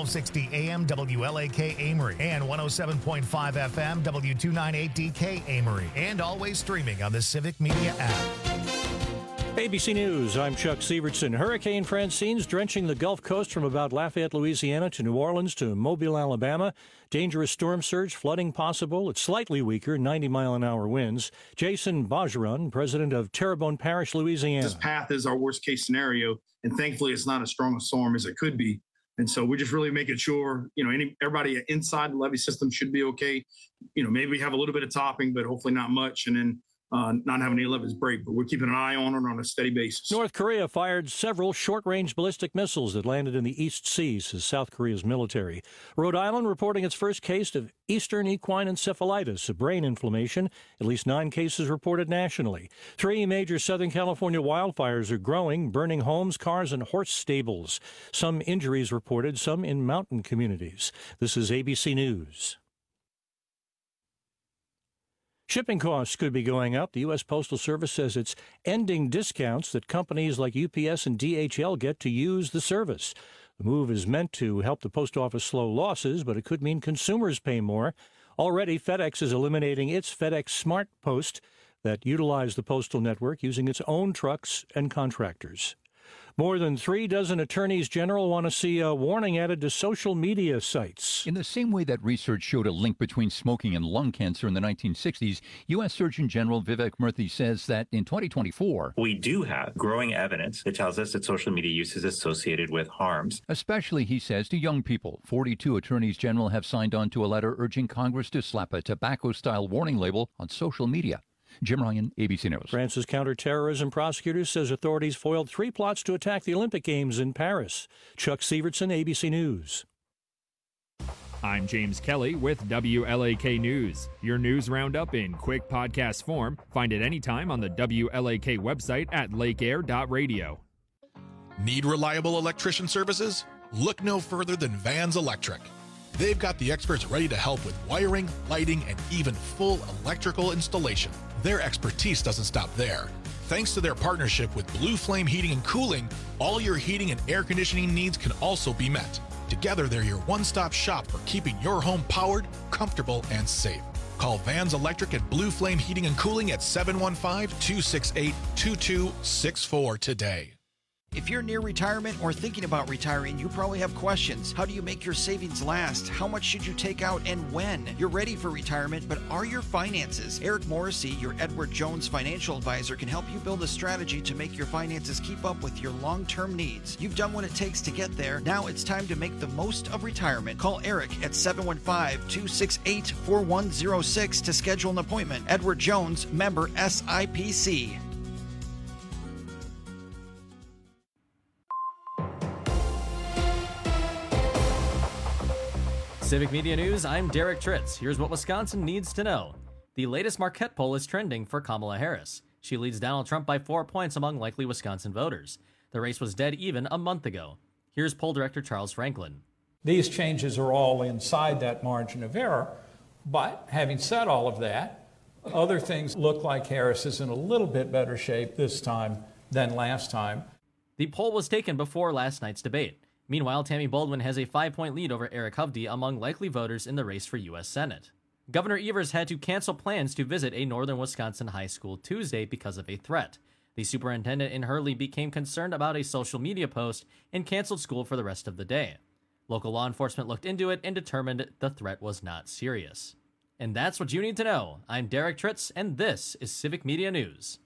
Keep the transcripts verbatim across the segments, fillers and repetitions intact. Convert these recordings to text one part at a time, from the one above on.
twelve sixty A M W L A K Amory and one oh seven point five F M W two ninety-eight D K Amory, and always streaming on the Civic Media app. A B C News, I'm Chuck Sievertson. Hurricane Francine's drenching the Gulf Coast from about Lafayette, Louisiana to New Orleans to Mobile, Alabama. Dangerous storm surge, flooding possible. It's slightly weaker, ninety mile an hour winds. Jason Bajaran, president of Terrebonne Parish, Louisiana. This path is our worst case scenario, and thankfully it's not as strong a storm as it could be. And so we're just really making sure, you know, any, everybody inside the levee system should be okay. You know, maybe we have a little bit of topping, but hopefully not much. And then Uh, not having any levels break, but we're keeping an eye on it on a steady basis. North Korea fired several short-range ballistic missiles that landed in the East Sea, says South Korea's military. Rhode Island reporting its first case of Eastern equine encephalitis, a brain inflammation. At least nine cases reported nationally. Three major Southern California wildfires are growing, burning homes, cars, and horse stables. Some injuries reported, some in mountain communities. This is A B C News. Shipping costs could be going up. The U S. Postal Service says it's ending discounts that companies like U P S and D H L get to use the service. The move is meant to help the post office slow losses, but it could mean consumers pay more. Already, FedEx is eliminating its FedEx Smart Post that utilize the postal network using its own trucks and contractors. More than three dozen attorneys general want to see a warning added to social media sites. In the same way that research showed a link between smoking and lung cancer in the nineteen sixties, U S. Surgeon General Vivek Murthy says that in twenty twenty-four, we do have growing evidence that tells us that social media use is associated with harms. Especially, he says, to young people. forty-two attorneys general have signed on to a letter urging Congress to slap a tobacco-style warning label on social media. Jim Ryan, A B C News. France's counterterrorism prosecutors says authorities foiled three plots to attack the Olympic Games in Paris. Chuck Sievertson, A B C News. I'm James Kelly with W L A K News. Your news roundup in quick podcast form. Find it anytime on the W L A K website at lake air dot radio. Need reliable electrician services? Look no further than Vans Electric. They've got the experts ready to help with wiring, lighting, and even full electrical installation. Their expertise doesn't stop there. Thanks to their partnership with Blue Flame Heating and Cooling, all your heating and air conditioning needs can also be met. Together, they're your one-stop shop for keeping your home powered, comfortable, and safe. Call Vans Electric and Blue Flame Heating and Cooling at seven one five, two six eight, two two six four today. If you're near retirement or thinking about retiring, you probably have questions. How do you make your savings last? How much should you take out and when? You're ready for retirement, but are your finances? Eric Morrissey, your Edward Jones financial advisor, can help you build a strategy to make your finances keep up with your long-term needs. You've done what it takes to get there. Now it's time to make the most of retirement. Call Eric at seven one five, two six eight, four one zero six to schedule an appointment. Edward Jones, member S I P C. Civic Media News, I'm Derek Tritz. Here's what Wisconsin needs to know. The latest Marquette poll is trending for Kamala Harris. She leads Donald Trump by four points among likely Wisconsin voters. The race was dead even a month ago. Here's poll director Charles Franklin. These changes are all inside that margin of error, but having said all of that, other things look like Harris is in a little bit better shape this time than last time. The poll was taken before last night's debate. Meanwhile, Tammy Baldwin has a five-point lead over Eric Hovde among likely voters in the race for U S Senate. Governor Evers had to cancel plans to visit a northern Wisconsin high school Tuesday because of a threat. The superintendent in Hurley became concerned about a social media post and canceled school for the rest of the day. Local law enforcement looked into it and determined the threat was not serious. And that's what you need to know. I'm Derek Tritz, and this is Civic Media News.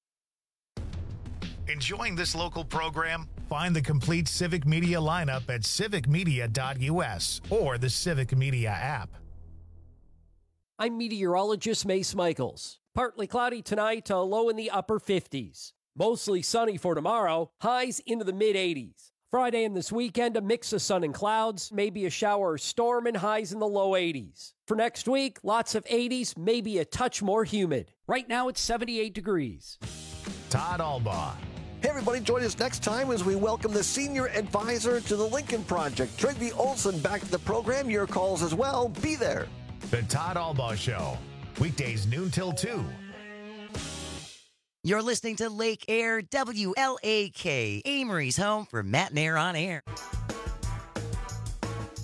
Enjoying this local program? Find the complete Civic Media lineup at civic media dot u s or the Civic Media app. I'm meteorologist Mace Michaels. Partly cloudy tonight, a low in the upper fifties. Mostly sunny for tomorrow, highs into the mid-eighties. Friday and this weekend, a mix of sun and clouds, maybe a shower or storm, and highs in the low eighties. For next week, lots of eighties, maybe a touch more humid. Right now, it's seventy-eight degrees. Todd Albaugh. Hey, everybody, join us next time as we welcome the senior advisor to the Lincoln Project, Trygve Olson, back to the program. Your calls as well. Be there. The Todd Albaugh Show, weekdays noon till two. You're listening to Lake Air, W L A K, Amory's home for Matt and Air on Air.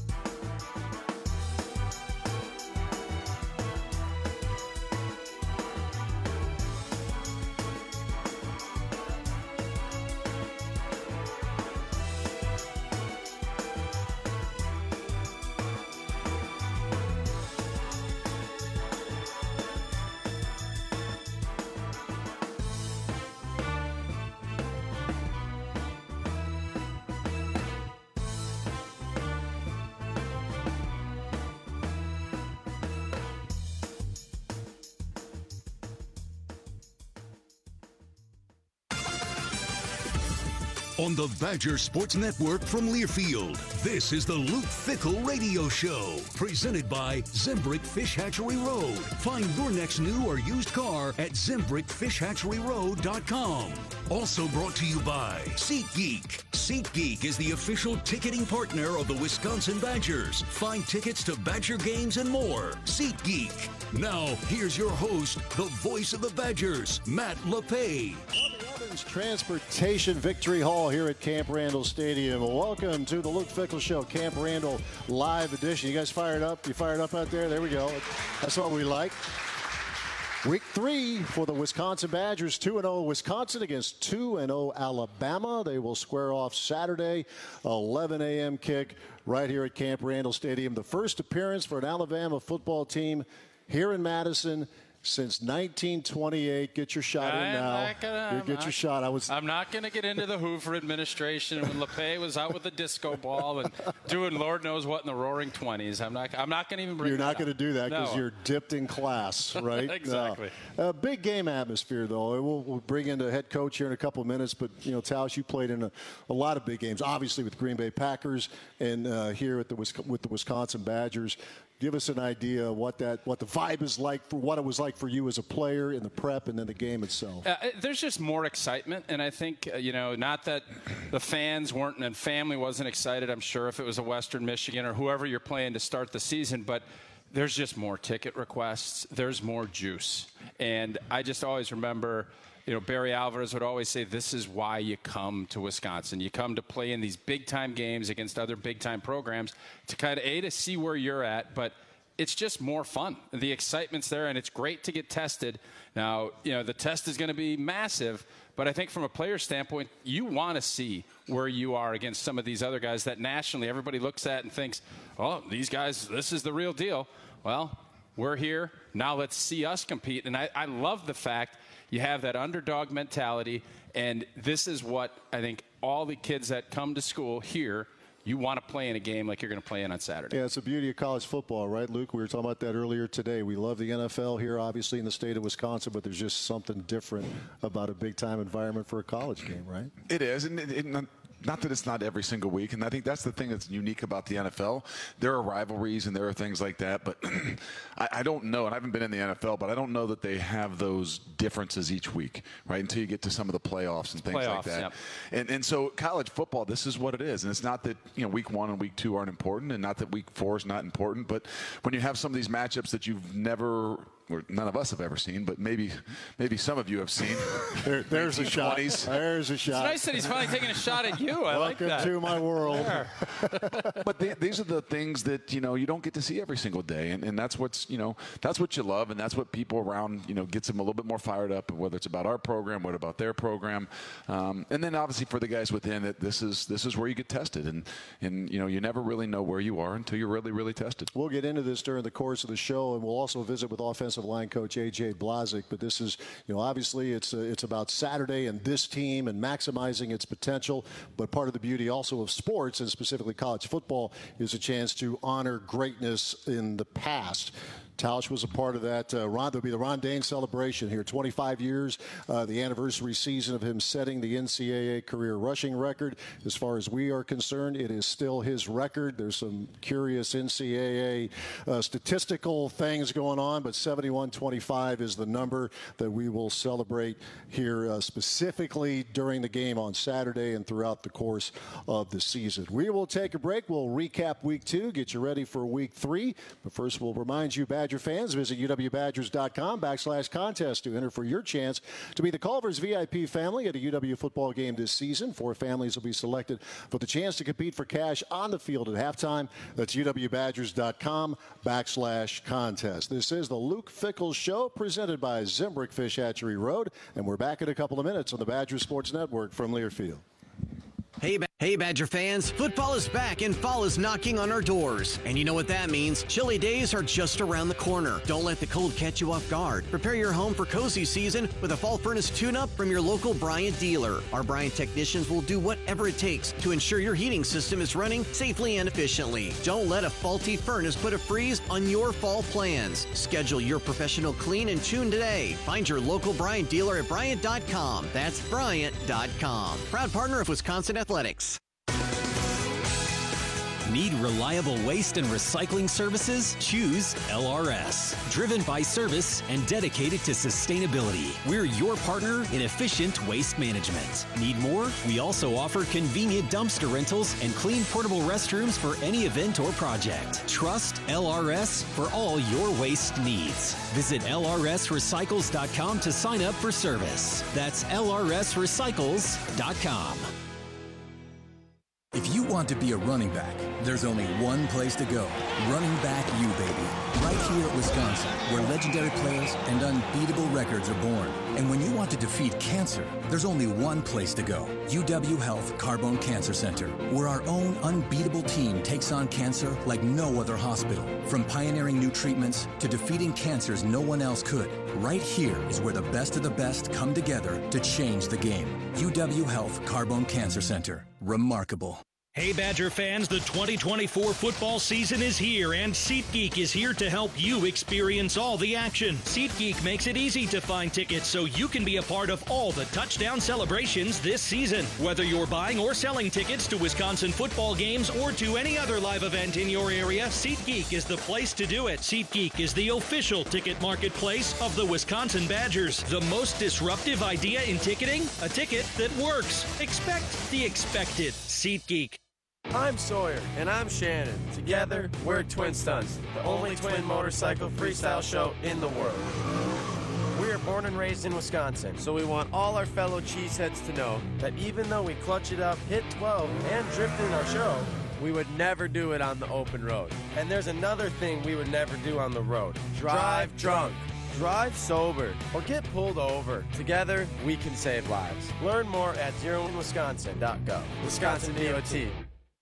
On the Badger Sports Network from Learfield, this is the Luke Fickell Radio Show, presented by Zimbrick Fish Hatchery Road. Find your next new or used car at Zimbrick Fish Hatchery Road dot com. Also brought to you by SeatGeek. SeatGeek is the official ticketing partner of the Wisconsin Badgers. Find tickets to Badger games and more. SeatGeek. Now, here's your host, the voice of the Badgers, Matt LePay. Transportation Victory Hall here at Camp Randall Stadium. Welcome to the Luke Fickell Show, Camp Randall live edition. You guys fired up? You fired up out there? There we go. That's what we like. Week three for the Wisconsin Badgers, two and oh Wisconsin against two and oh Alabama. They will square off Saturday, eleven a.m. kick right here at Camp Randall Stadium. The first appearance for an Alabama football team here in Madison since nineteen twenty-eight. Get your shot in now. Gonna, you get not, your shot. I was. I'm not going to get into the Hoover administration when LePay was out with the disco ball and doing Lord knows what in the Roaring Twenties. I'm not. I'm not going to even bring. You're not going to do that because no. you're dipped in class, right? Exactly. A uh, big game atmosphere, though. We'll, we'll bring in the head coach here in a couple of minutes, but you know, Tausch, you played in a, a lot of big games, obviously with Green Bay Packers and uh, here at the with the Wisconsin Badgers. Give us an idea of what that, what the vibe is like, for what it was like for you as a player in the prep and then the game itself. Uh, there's just more excitement, and I think, uh, you know, not that the fans weren't and family wasn't excited, I'm sure, if it was a Western Michigan or whoever you're playing to start the season, but there's just more ticket requests. There's more juice. And I just always remember, you know, Barry Alvarez would always say, this is why you come to Wisconsin. You come to play in these big-time games against other big-time programs to kind of, A, to see where you're at, but it's just more fun. The excitement's there, and it's great to get tested. Now, you know, the test is going to be massive, but I think from a player standpoint, you want to see where you are against some of these other guys that nationally everybody looks at and thinks, oh, these guys, this is the real deal. Well, we're here. Now let's see us compete. And I, I love the fact you have that underdog mentality, and this is what I think all the kids that come to school here, you want to play in a game like you're going to play in on Saturday. Yeah, it's the beauty of college football, right, Luke? We were talking about that earlier today. We love the N F L here, obviously, in the state of Wisconsin, but there's just something different about a big-time environment for a college game, right? It is, and it, it, not that it's not every single week, and I think that's the thing that's unique about the N F L. There are rivalries and there are things like that, but I, I don't know, and I haven't been in the N F L, but I don't know that they have those differences each week, right, until you get to some of the playoffs and things playoffs, like that. Yep. And, and so college football, this is what it is, and it's not that, you know, week one and week two aren't important, and not that week four is not important, but when you have some of these matchups that you've never – or none of us have ever seen, but maybe maybe some of you have seen. There, there's a shot. There's a shot. It's nice that he's finally taking a shot at you. I Welcome like that. to my world. But the, these are the things that, you know, you don't get to see every single day, and, and that's what's, you know, that's what you love, and that's what people around, you know, gets them a little bit more fired up, whether it's about our program, what about their program, um, and then obviously for the guys within it, this is this is where you get tested, and and you know, you never really know where you are until you're really really tested. We'll get into this during the course of the show, and we'll also visit with offensive line coach A J Blazik. But this is, you know, obviously it's uh, it's about Saturday and this team and maximizing its potential. But part of the beauty also of sports, and specifically college football, is a chance to honor greatness in the past. Tausch was a part of that. Uh, Ron, there'll be the Ron Dayne celebration here. twenty-five years, uh, the anniversary season of him setting the N C double A career rushing record. As far as we are concerned, it is still his record. There's some curious N C double A uh, statistical things going on, but seventy-one twenty-five is the number that we will celebrate here uh, specifically during the game on Saturday and throughout the course of the season. We will take a break. We'll recap week two, get you ready for week three. But first, we'll remind you, Badger fans, visit U W Badgers dot com backslash contest to enter for your chance to be the Culver's V I P family at a U W football game this season. Four families will be selected for the chance to compete for cash on the field at halftime. That's U W Badgers dot com backslash contest. This is the Luke Fickell Show presented by Zimbrick Fish Hatchery Road, and we're back in a couple of minutes on the Badger Sports Network from Learfield. Hey, Hey, Badger fans, football is back and fall is knocking on our doors. And you know what that means. Chilly days are just around the corner. Don't let the cold catch you off guard. Prepare your home for cozy season with a fall furnace tune-up from your local Bryant dealer. Our Bryant technicians will do whatever it takes to ensure your heating system is running safely and efficiently. Don't let a faulty furnace put a freeze on your fall plans. Schedule your professional clean and tune today. Find your local Bryant dealer at Bryant dot com. That's Bryant dot com. Proud partner of Wisconsin Athletics. Need reliable waste and recycling services? Choose L R S. Driven by service and dedicated to sustainability. We're your partner in efficient waste management. Need more? We also offer convenient dumpster rentals and clean portable restrooms for any event or project. Trust L R S for all your waste needs. Visit L R S recycles dot com to sign up for service. That's L R S recycles dot com. If you want to be a running back, there's only one place to go. Running Back U, baby. Right here at Wisconsin, where legendary players and unbeatable records are born. And when you want to defeat cancer, there's only one place to go. U W Health Carbone Cancer Center, where our own unbeatable team takes on cancer like no other hospital. From pioneering new treatments to defeating cancers no one else could. Right here is where the best of the best come together to change the game. U W Health Carbone Cancer Center. Remarkable. Hey Badger fans, the twenty twenty-four football season is here and SeatGeek is here to help you experience all the action. SeatGeek makes it easy to find tickets so you can be a part of all the touchdown celebrations this season. Whether you're buying or selling tickets to Wisconsin football games or to any other live event in your area, SeatGeek is the place to do it. SeatGeek is the official ticket marketplace of the Wisconsin Badgers. The most disruptive idea in ticketing? A ticket that works. Expect the expected. SeatGeek. I'm Sawyer. And I'm Shannon. Together, we're Twin Stunts, the only twin motorcycle freestyle show in the world. We are born and raised in Wisconsin, so we want all our fellow cheeseheads to know that even though we clutch it up, hit twelve, and drift in our show, we would never do it on the open road. And there's another thing we would never do on the road. Drive drunk. Drive sober or get pulled over. Together, we can save lives. Learn more at zero in wisconsin dot gov. Wisconsin D O T.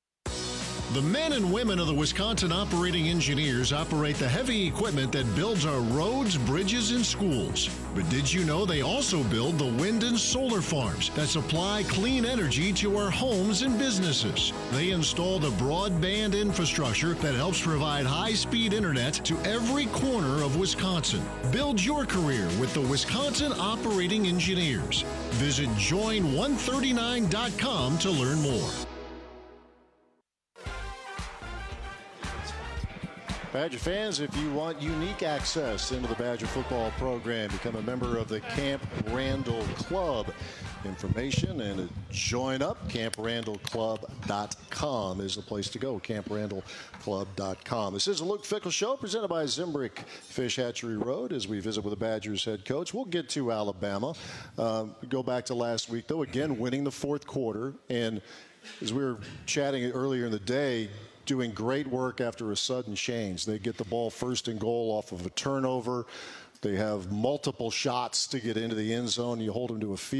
The men and women of the Wisconsin Operating Engineers operate the heavy equipment that builds our roads, bridges, and schools. But did you know they also build the wind and solar farms that supply clean energy to our homes and businesses? They install the broadband infrastructure that helps provide high-speed internet to every corner of Wisconsin. Build your career with the Wisconsin Operating Engineers. Visit join one thirty-nine dot com to learn more. Badger fans, if you want unique access into the Badger football program, become a member of the Camp Randall Club. Information and join up. camp randall club dot com is the place to go. camp randall club dot com. This is a Luke Fickell Show presented by Zimbrick Fish Hatchery Road as we visit with the Badgers head coach. We'll get to Alabama. Um, go back to last week, though, again, winning the fourth quarter. And as we were chatting earlier in the day, doing great work after a sudden change. They get the ball first and goal off of a turnover. They have multiple shots to get into the end zone. You hold them to a field.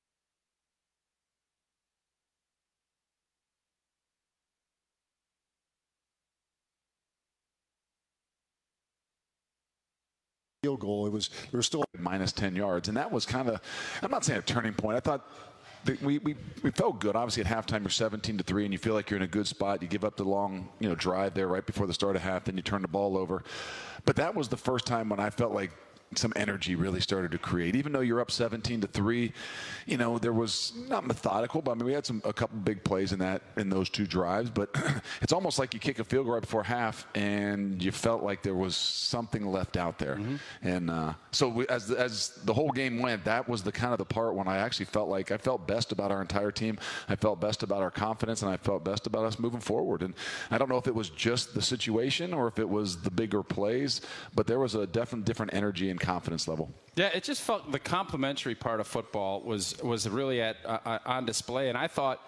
Field goal. It was there was still minus ten yards, and that was kind of, I'm not saying a turning point. I thought We, we we felt good. Obviously, at halftime, you're seventeen to three, and you feel like you're in a good spot. You give up the long, you know, drive there right before the start of half, then you turn the ball over. But that was the first time when I felt like some energy really started to create. Even though you're up seventeen to three, you know, there was not methodical, but I mean, we had some a couple big plays in that in those two drives. But it's almost like you kick a field goal right before half, and you felt like there was something left out there. Mm-hmm. And uh, so we, as as the whole game went, that was the kind of the part when I actually felt like I felt best about our entire team. I felt best about our confidence, and I felt best about us moving forward. And I don't know if it was just the situation or if it was the bigger plays, but there was a definite different energy and confidence level. Yeah, it just felt the complimentary part of football was was really at uh, on display, and I thought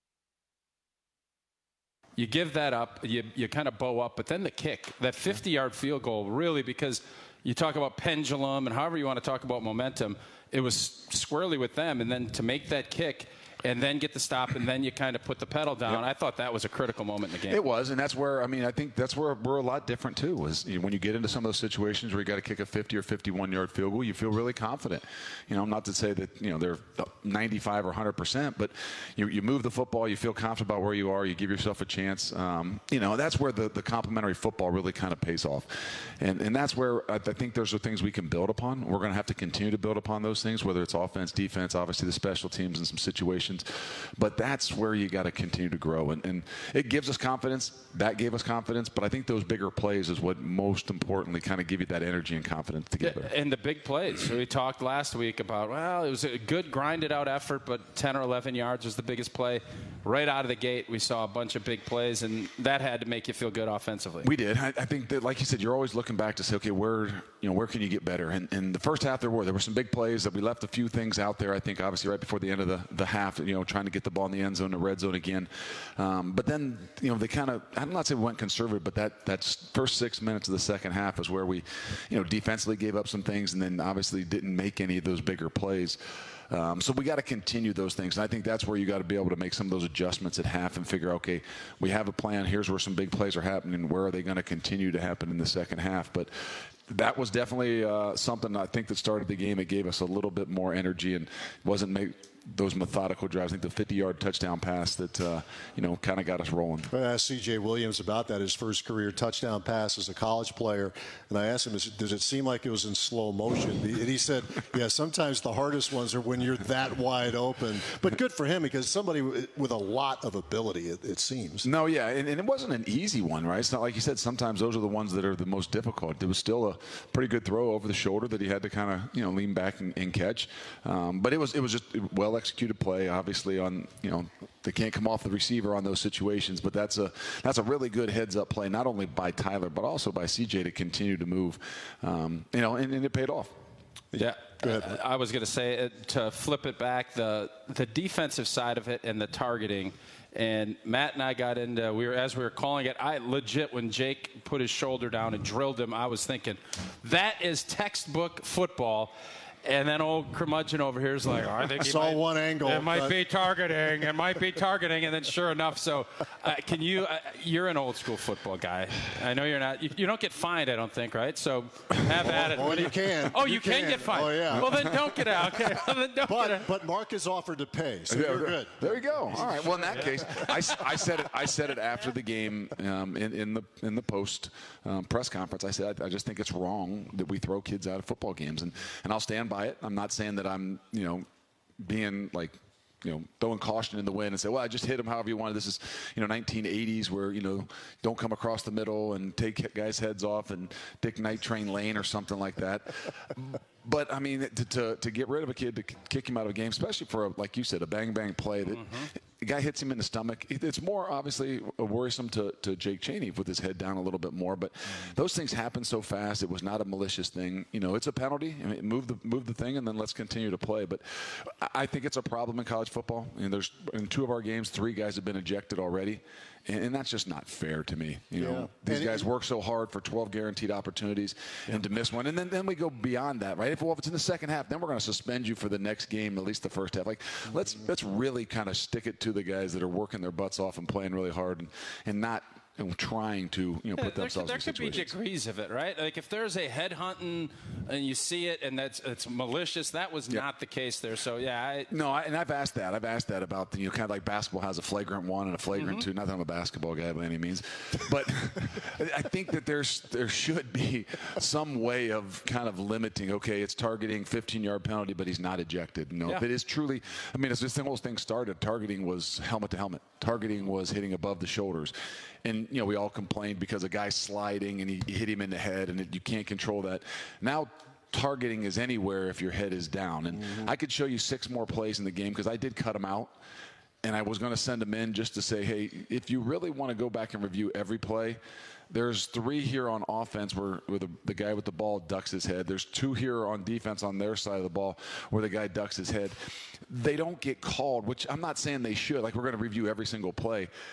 you give that up, you you kind of bow up, but then the kick, that fifty-yard field goal, really, because you talk about pendulum and however you want to talk about momentum, it was squarely with them, and then to make that kick and then get the stop, and then you kind of put the pedal down. Yep. I thought that was a critical moment in the game. It was, and that's where, I mean, I think that's where we're a lot different, too, was you know, when you get into some of those situations where you got to kick a fifty or fifty-one-yard field goal, you feel really confident. You know, not to say that, you know, they're ninety-five or one hundred percent, but you, you move the football, you feel confident about where you are, you give yourself a chance. Um, you know, that's where the, the complementary football really kind of pays off. And and that's where I, I think those are things we can build upon. We're going to have to continue to build upon those things, whether it's offense, defense, obviously the special teams in some situations. But that's where you got to continue to grow. And, and it gives us confidence. That gave us confidence. But I think those bigger plays is what most importantly kind of give you that energy and confidence to get there. And the big plays. So we talked last week about, well, it was a good grinded out effort, but ten or eleven yards was the biggest play. Right out of the gate, we saw a bunch of big plays, and that had to make you feel good offensively. We did. I, I think that, like you said, you're always looking back to say, okay, where, you know, where can you get better? And in the first half, there were there were some big plays that we left a few things out there. I think obviously right before the end of the, the half, you know, trying to get the ball in the end zone, the red zone again. Um, but then, you know, they kind of, I'm not saying we went conservative, but that that first six minutes of the second half is where we, you know, defensively gave up some things, and then obviously didn't make any of those bigger plays. Um, so we got to continue those things. And I think that's where you got to be able to make some of those adjustments at half and figure, okay, we have a plan. Here's where some big plays are happening. Where are they going to continue to happen in the second half? But that was definitely uh, something I think that started the game. It gave us a little bit more energy and wasn't make those methodical drives. I think the fifty-yard touchdown pass that, uh, you know, kind of got us rolling. I asked C J Williams about that, his first career touchdown pass as a college player, and I asked him, does it seem like it was in slow motion? And he said, yeah, sometimes the hardest ones are when you're that wide open. But good for him, because somebody with a lot of ability, it, it seems. No, yeah, and, and it wasn't an easy one, right? It's not like you said, sometimes those are the ones that are the most difficult. It was still a pretty good throw over the shoulder that he had to kind of, you know, lean back and, and catch. Um, but it was it was just well executed play, obviously, on, you know, they can't come off the receiver on those situations, but that's a that's a really good heads up play, not only by Tyler but also by C J to continue to move, um, you know, and, and it paid off. Yeah, uh, I was going to say, uh, to flip it back, the the defensive side of it and the targeting. And Matt and I got into, we were as we were calling it, I legit, when Jake put his shoulder down and drilled him, I was thinking, that is textbook football. And then old curmudgeon over here is like, oh, I think he saw might, one angle. It might be targeting. It might be targeting. And then sure enough, so uh, can you, uh, you're an old school football guy. I know you're not, you, you don't get fined, I don't think, right? So have well, at it. Well, you can. Oh, you, you can. can get fined. Oh, yeah. Well, then don't get out. Okay. Well, then don't but, get out. but Mark has offered to pay, so yeah, you're good. There you go. All right. Well, in that case, I, I said it. I said it after the game um, in, in the in the post um, press conference. I said I, I just think it's wrong that we throw kids out of football games, and and I'll stand by it. I'm not saying that I'm, you know, being like, you know, throwing caution in the wind and say, well, I just hit him however you wanted. This is, you know, nineteen eighties where, you know, don't come across the middle and take guys' heads off and Dick Night Train Lane or something like that. But, I mean, to, to, to get rid of a kid, to kick him out of a game, especially for, a, like you said, a bang-bang play that mm-hmm. the guy hits him in the stomach. It's more, obviously, worrisome to, to Jake Chaney with his head down a little bit more. But mm-hmm. those things happen so fast. It was not a malicious thing. You know, it's a penalty. I mean, move the move the thing, and then let's continue to play. But I think it's a problem in college football. And there's in two of our games, three guys have been ejected already. And, and that's just not fair to me. You yeah. know, these and guys it, work so hard for twelve guaranteed opportunities, yeah. and to miss one. And then, then we go beyond that, right? If, well, if it's in the second half, then we're going to suspend you for the next game, at least the first half. Like, mm-hmm. let's let's really kind of stick it to the guys that are working their butts off and playing really hard, and, and not and trying to, you know, put yeah, themselves there, in there could be degrees of it, right? Like if there's a headhunting and you see it and that's it's malicious, that was yeah. not the case there. So yeah, I, no, I, and I've asked that. I've asked that about the, you know, kind of like basketball has a flagrant one and a flagrant mm-hmm. two. Not that I'm a basketball guy by any means, but I think that there's there should be some way of kind of limiting. Okay, it's targeting, fifteen-yard penalty, but he's not ejected. You know, yeah. if it is truly, I mean, as this whole thing started, targeting was helmet to helmet. Targeting was hitting above the shoulders. And, you know, we all complained because a guy's sliding and he, he hit him in the head, and it, you can't control that. Now targeting is anywhere if your head is down. And mm-hmm. I could show you six more plays in the game because I did cut them out. And I was going to send them in just to say, hey, if you really want to go back and review every play, there's three here on offense where, where the, the guy with the ball ducks his head. There's two here on defense on their side of the ball where the guy ducks his head. They don't get called, which I'm not saying they should. Like, we're going to review every single play.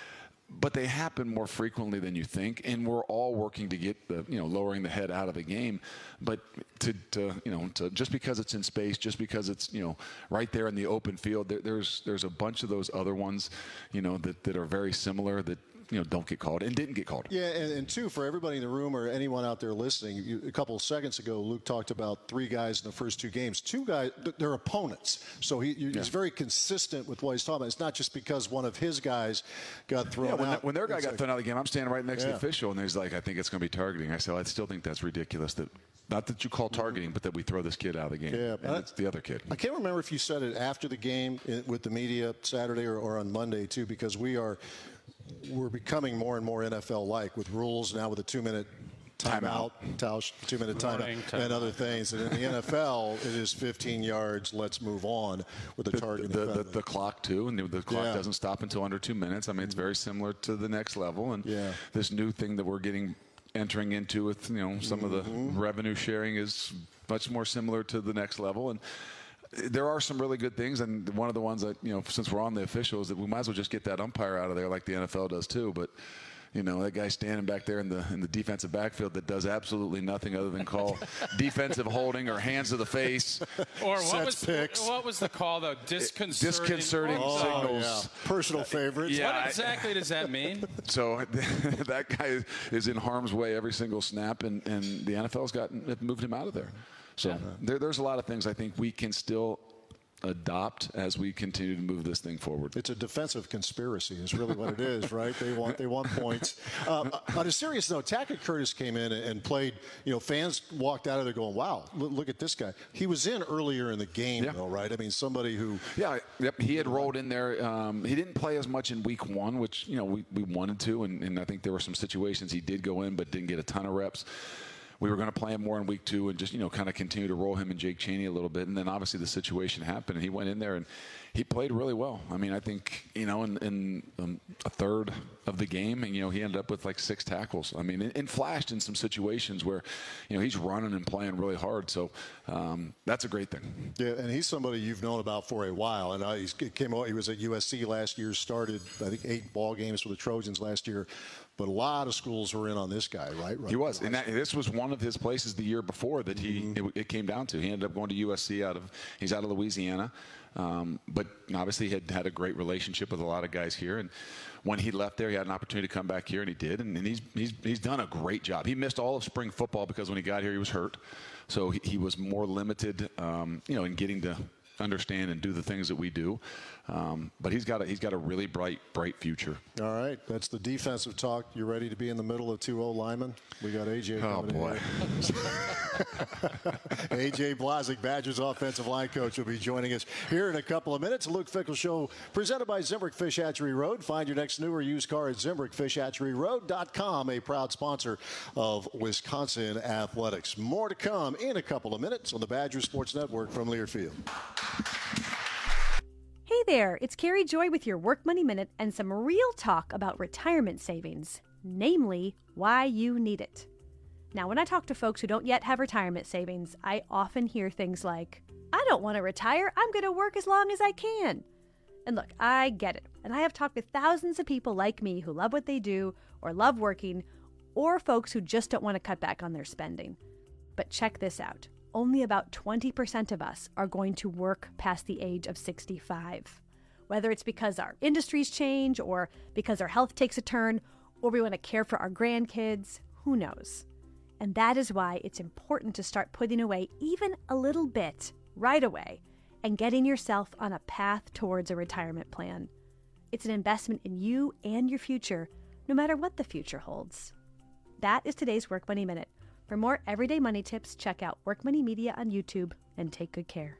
but they happen more frequently than you think, and we're all working to get the, you know, lowering the head out of the game. But to, to you know, to just because it's in space, just because it's, you know, right there in the open field, there, there's there's a bunch of those other ones, you know, that, that are very similar that, you know, don't get called and didn't get called. Yeah, and, and two, for everybody in the room or anyone out there listening, you, a couple of seconds ago, Luke talked about three guys in the first two games. Two guys, they're opponents. So he, he's yeah. very consistent with what he's talking about. It's not just because one of his guys got thrown yeah, when out. The, when their guy got like, thrown out of the game, I'm standing right next yeah. to the official, and he's like, I think it's going to be targeting. I said, well, I still think that's ridiculous. That Not that you call targeting, but that we throw this kid out of the game. Yeah, and it's the other kid. I can't remember if you said it after the game with the media Saturday or, or on Monday, too, because we are – we're becoming more and more N F L-like with rules now with a two-minute timeout, Tausch, two-minute timeout, time and other things. And in the N F L, it is fifteen yards, let's move on with the target. The, the, the, the clock, too, and the, the clock yeah. doesn't stop until under two minutes. I mean, it's very similar to the next level. And yeah. this new thing that we're getting entering into with, you know, some mm-hmm. of the revenue sharing is much more similar to the next level. And there are some really good things, and one of the ones that, you know, since we're on the officials, that we might as well just get that umpire out of there like the N F L does too. But, you know, that guy standing back there in the in the defensive backfield that does absolutely nothing other than call defensive holding or hands to the face. Or what was picks. what was the call though? Disconcerting, Disconcerting oh, signals. Yeah. Personal favorites. Yeah, what exactly does that mean? So that guy is in harm's way every single snap, and, and the N F L's gotten moved him out of there. So yeah. there, there's a lot of things I think we can still adopt as we continue to move this thing forward. It's a defensive conspiracy is really what it is, right? They want they want points. Um, on a serious note, Tackett Curtis came in and played. You know, fans walked out of there going, wow, look, look at this guy. He was in earlier in the game, yeah. though, right? I mean, somebody who... Yeah, yep, he had rolled in there. Um, he didn't play as much in week one, which, you know, we, we wanted to, and, and I think there were some situations he did go in but didn't get a ton of reps. We were going to play him more in week two and just, you know, kind of continue to roll him and Jake Chaney a little bit. And then obviously the situation happened, and he went in there and he played really well. I mean, I think, you know, in, in um, a third of the game, and, you know, he ended up with like six tackles. I mean, and, and flashed in some situations where, you know, he's running and playing really hard. So um, that's a great thing. Yeah, and he's somebody you've known about for a while. And I, he came out, he was at U S C last year, started, I think, eight ball games for the Trojans last year. But a lot of schools were in on this guy, right? right he was, and that, this was one of his places the year before that he mm-hmm. it, it came down to. He ended up going to U S C out of he's out of Louisiana, um, but obviously he had had a great relationship with a lot of guys here. And when he left there, he had an opportunity to come back here, and he did. And, and he's he's he's done a great job. He missed all of spring football because when he got here, he was hurt, so he, he was more limited, um, you know, in getting to understand and do the things that we do. Um, but he's got a, he's got a really bright, bright future. All right. That's the defensive talk. You ready to be in the middle of two O-linemen? We got A J Oh, boy. A J Blazek, Badgers offensive line coach, will be joining us here in a couple of minutes. Luke Fickell Show presented by Zimbrick Fish Hatchery Road. Find your next new or used car at Zimbrick Fish Hatchery Road dot com, a proud sponsor of Wisconsin Athletics. More to come in a couple of minutes on the Badger Sports Network from Learfield. Hey there, it's Carrie Joy with your Work Money Minute and some real talk about retirement savings, namely why you need it. Now, when I talk to folks who don't yet have retirement savings, I often hear things like, I don't want to retire, I'm going to work as long as I can. And look, I get it, and I have talked with thousands of people like me who love what they do or love working, or folks who just don't want to cut back on their spending. But check this out. Only about twenty percent of us are going to work past the age of sixty-five. Whether it's because our industries change or because our health takes a turn or we want to care for our grandkids, who knows? And that is why it's important to start putting away even a little bit right away and getting yourself on a path towards a retirement plan. It's an investment in you and your future, no matter what the future holds. That is today's Work Money Minute. For more everyday money tips, check out Work Money Media on YouTube and take good care.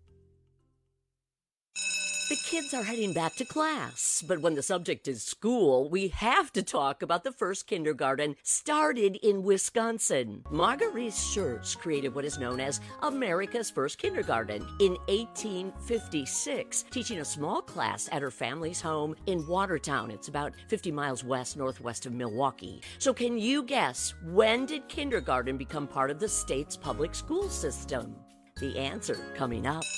The kids are heading back to class, but when the subject is school, we have to talk about the first kindergarten started in Wisconsin. Marguerite Schertz created what is known as America's first kindergarten in eighteen fifty-six, teaching a small class at her family's home in Watertown. It's about fifty miles west northwest of Milwaukee. So can you guess, when did kindergarten become part of the state's public school system? The answer coming up.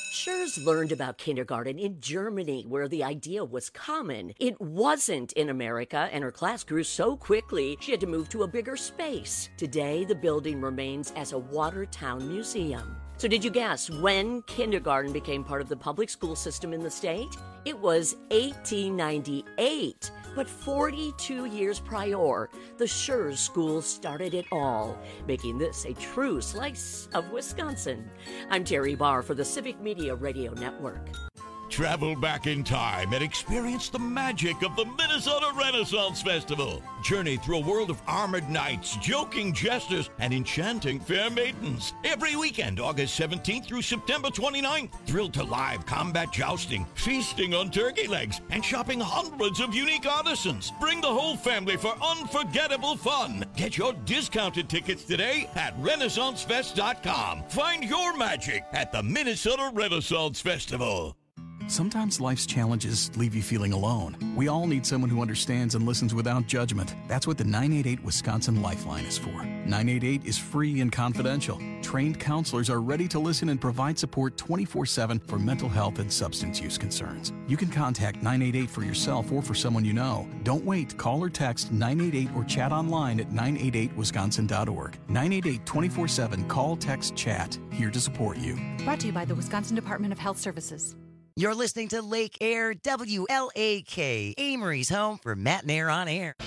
Schurz learned about kindergarten in Germany, where the idea was common. It wasn't in America, and her class grew so quickly she had to move to a bigger space. Today, the building remains as a Watertown museum. So did you guess when kindergarten became part of the public school system in the state? It was eighteen ninety-eight. But forty-two years prior, the Schurz School started it all, making this a true slice of Wisconsin. I'm Terry Barr for the Civic Media Radio Network. Travel back in time and experience the magic of the Minnesota Renaissance Festival. Journey through a world of armored knights, joking jesters, and enchanting fair maidens. Every weekend, August seventeenth through September twenty-ninth. Thrill to live combat jousting, feasting on turkey legs, and shopping hundreds of unique artisans. Bring the whole family for unforgettable fun. Get your discounted tickets today at Renaissance Fest dot com. Find your magic at the Minnesota Renaissance Festival. Sometimes life's challenges leave you feeling alone. We all need someone who understands and listens without judgment. That's what the nine eight eight Wisconsin Lifeline is for. nine eight eight is free and confidential. Trained counselors are ready to listen and provide support twenty-four seven for mental health and substance use concerns. You can contact nine eight eight for yourself or for someone you know. Don't wait. Call or text nine eight eight or chat online at nine eight eight wisconsin dot org. nine eight eight twenty-four seven. Call, text, chat. Here to support you. Brought to you by the Wisconsin Department of Health Services. You're listening to Lake Air W L A K, Amory's home for Matt and Air on Air.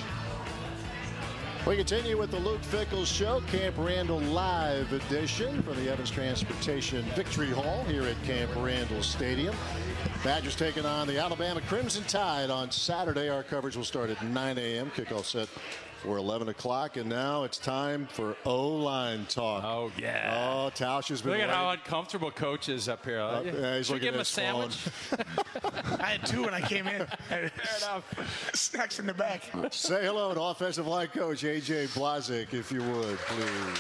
We continue with the Luke Fickell Show, Camp Randall Live edition from the Evans Transportation Victory Hall here at Camp Randall Stadium. Badgers taking on the Alabama Crimson Tide on Saturday. Our coverage will start at nine a.m. Kickoff set for eleven o'clock, and now it's time for O-line talk. Oh, yeah. Oh, Tausch has been Look at waiting. how uncomfortable Coach is up here. Uh, yeah, he's Should we looking give him at a his sandwich? I had two when I came in. Fair enough. Snacks in the back. Say hello to offensive line coach A J Blazek, if you would, please.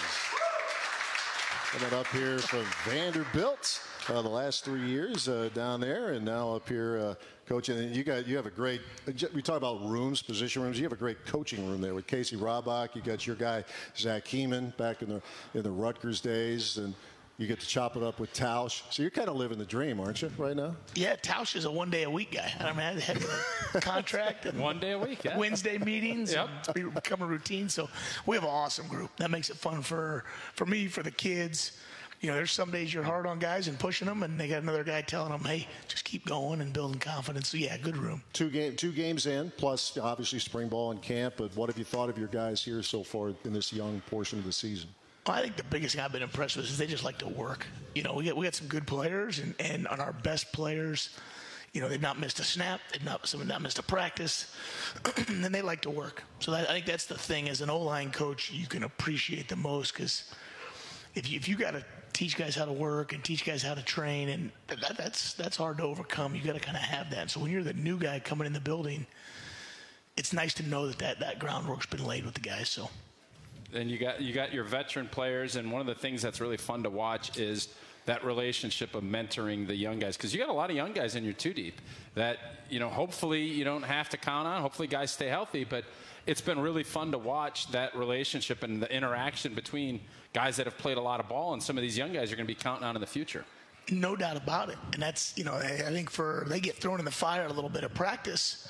Coming up here from Vanderbilt, uh, the last three years uh, down there, and now up here uh, coaching. And you got you have a great. We talk about rooms, position rooms. You have a great coaching room there with Casey Robach. You got your guy Zach Heeman back in the in the Rutgers days, and you get to chop it up with Tausch. So you're kind of living the dream, aren't you, right now? Yeah, Tausch is a one-day-a-week guy. I mean, I had a contract. And One day a week, yeah. Wednesday meetings. Yep. It's become a routine. So we have an awesome group. That makes it fun for, for me, for the kids. You know, there's some days you're hard on guys and pushing them, and they got another guy telling them, hey, just keep going and building confidence. So, yeah, good room. Two, game, two games in, plus obviously spring ball and camp. But what have you thought of your guys here so far in this young portion of the season? Well, I think the biggest thing I've been impressed with is they just like to work. You know, we got we got some good players, and, and on our best players, you know, they've not missed a snap, they've not some have not missed a practice, and they like to work. So that, I think that's the thing as an O-line coach you can appreciate the most, because if you if you got to teach guys how to work and teach guys how to train, and that, that's that's hard to overcome. You got to kind of have that. So when you're the new guy coming in the building, it's nice to know that that, that groundwork's been laid with the guys. So. And you got you got your veteran players, and one of the things that's really fun to watch is that relationship of mentoring the young guys, because you got a lot of young guys in your two deep that, you know, hopefully you don't have to count on. Hopefully guys stay healthy, but it's been really fun to watch that relationship and the interaction between guys that have played a lot of ball and some of these young guys you're going to be counting on in the future. No doubt about it. And that's, you know, I, I think for they get thrown in the fire a little bit of practice.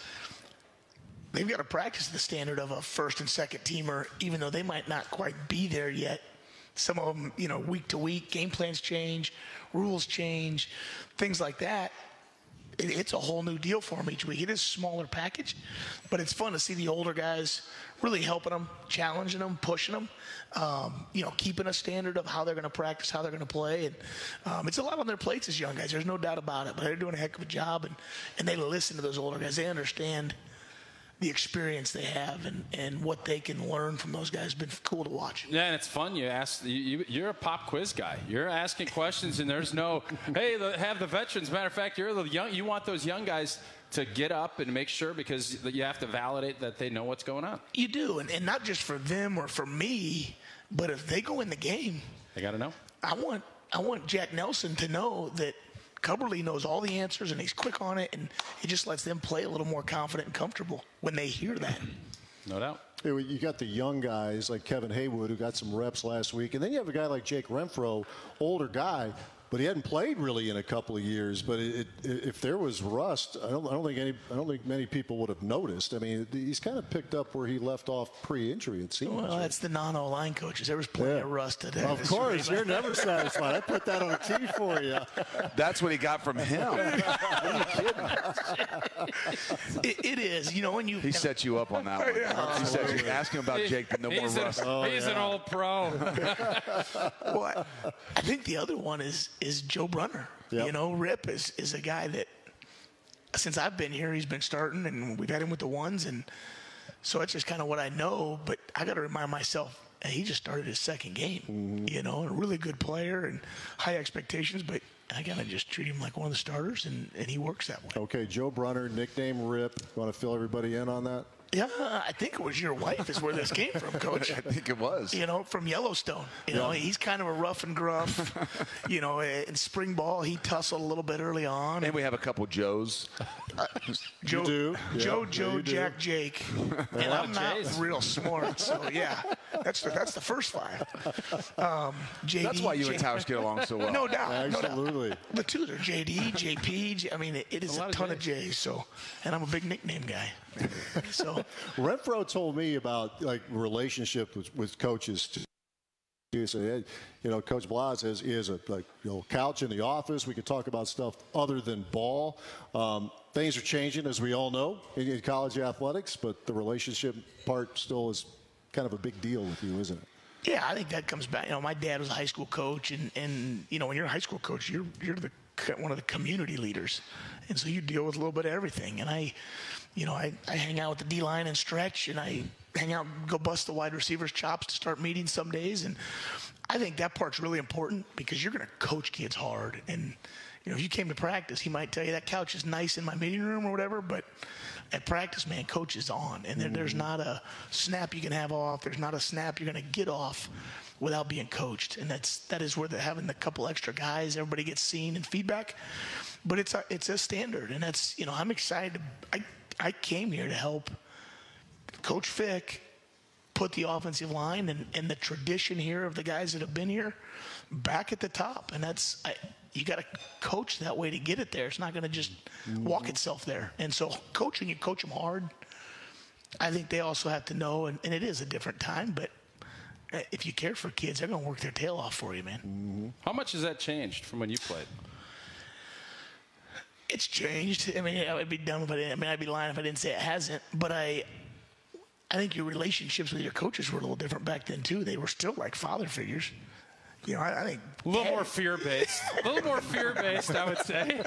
They've got to practice the standard of a first and second teamer, even though they might not quite be there yet. Some of them, you know, week to week, game plans change, rules change, things like that. It, it's a whole new deal for them each week. It is a smaller package, but it's fun to see the older guys really helping them, challenging them, pushing them, um, you know, keeping a standard of how they're going to practice, how they're going to play. And um, it's a lot on their plates as young guys. There's no doubt about it, but they're doing a heck of a job, and, and they listen to those older guys. They understand the experience they have and, and what they can learn from those guys. It's been cool to watch. Yeah, and it's fun. You ask, you, you, you're a pop quiz guy. You're asking questions, and there's no, hey, the, have the veterans. Matter of fact, you're the young. You want those young guys to get up and make sure, because you have to validate that they know what's going on. You do, and, and not just for them or for me, but if they go in the game, they got to know. I want I want Jack Nelson to know that Cubberly knows all the answers, and he's quick on it, and he just lets them play a little more confident and comfortable when they hear that. No doubt. You got the young guys like Kevin Haywood, who got some reps last week, and then you have a guy like Jake Renfro, older guy, but he hadn't played really in a couple of years. But it, it, if there was rust, I don't, I don't think any, I don't think many people would have noticed. I mean, he's kind of picked up where he left off pre-injury. It seems. Well, that's the non-O line coaches. There was plenty Yeah. of rust today. Of course, you're never satisfied. I put that on a tee for you. That's what he got from him. it, it is, you know, when you He set you up on that one. Yeah. He said, you ask him about Jake, but no more He's, an, rust. he's an old pro. well, I, I think the other one is is Joe Brunner. Yep. You know, Rip is is a guy that since I've been here, he's been starting, and we've had him with the ones, and so it's just kind of what I know. But I got to remind myself, he just started his second game. Mm-hmm. You know, and a really good player and high expectations, but I gotta just treat him like one of the starters, and, and he works that way. Okay, Joe Brunner, nickname Rip. You want to fill everybody in on that? Yeah, I think it was your wife is where this came from, Coach. I think it was. You know, from Yellowstone. You know, Yeah. he's kind of a rough and gruff. you know, in spring ball, he tussled a little bit early on. And we have a couple Joes. Uh, Joe, do. Joe, Yeah, Joe, yeah, you do. Jack, Jake. and lot I'm of not J's. real smart, so yeah, that's the, that's the first five. Um, J D, That's why you J- and Tausch get along so well. No doubt. Absolutely. No doubt. The two are J D, J P. J- I mean, it, it is A a, lot of ton of J's. J's. So, and I'm a big nickname guy. So, Renfro told me about like relationship with, with coaches. He said, hey, you know, Coach Blas is, is a like, you know, couch in the office. We could talk about stuff other than ball. Um, things are changing, as we all know, in, in college athletics, but the relationship part still is kind of a big deal with you, isn't it? yeah, I think that comes back. You know, my dad was a high school coach, and, and you know, when you're a high school coach, you're you're the one of the community leaders, and so you deal with a little bit of everything. And I, you know, I, I hang out with the D line and stretch, and I hang out, go bust the wide receivers' chops to start meetings some days, and I think that part's really important because you're going to coach kids hard. And you know, if you came to practice, he might tell you that couch is nice in my meeting room or whatever, but at practice, man, coach is on, and there, there's not a snap you can have off. There's not a snap you're going to get off without being coached, and that's that is where the, having the couple extra guys, everybody gets seen and feedback. But it's a it's a standard, and that's you know I'm excited. To, I I came here to help Coach Fick put the offensive line and, and the tradition here of the guys that have been here back at the top, and that's I, you got to coach that way to get it there. It's not going to just walk itself there. And so coaching, you coach them hard. I think they also have to know, and, and it is a different time, but if you care for kids, they're going to work their tail off for you, man. Mm-hmm. How much has that changed from when you played? It's changed. I mean, I would be dumb if I didn't. I mean, I'd be lying if I didn't say it hasn't. But I, I think your relationships with your coaches were a little different back then too. They were still like father figures. You know, I, I think A little more fear-based. A little more fear-based, I would say.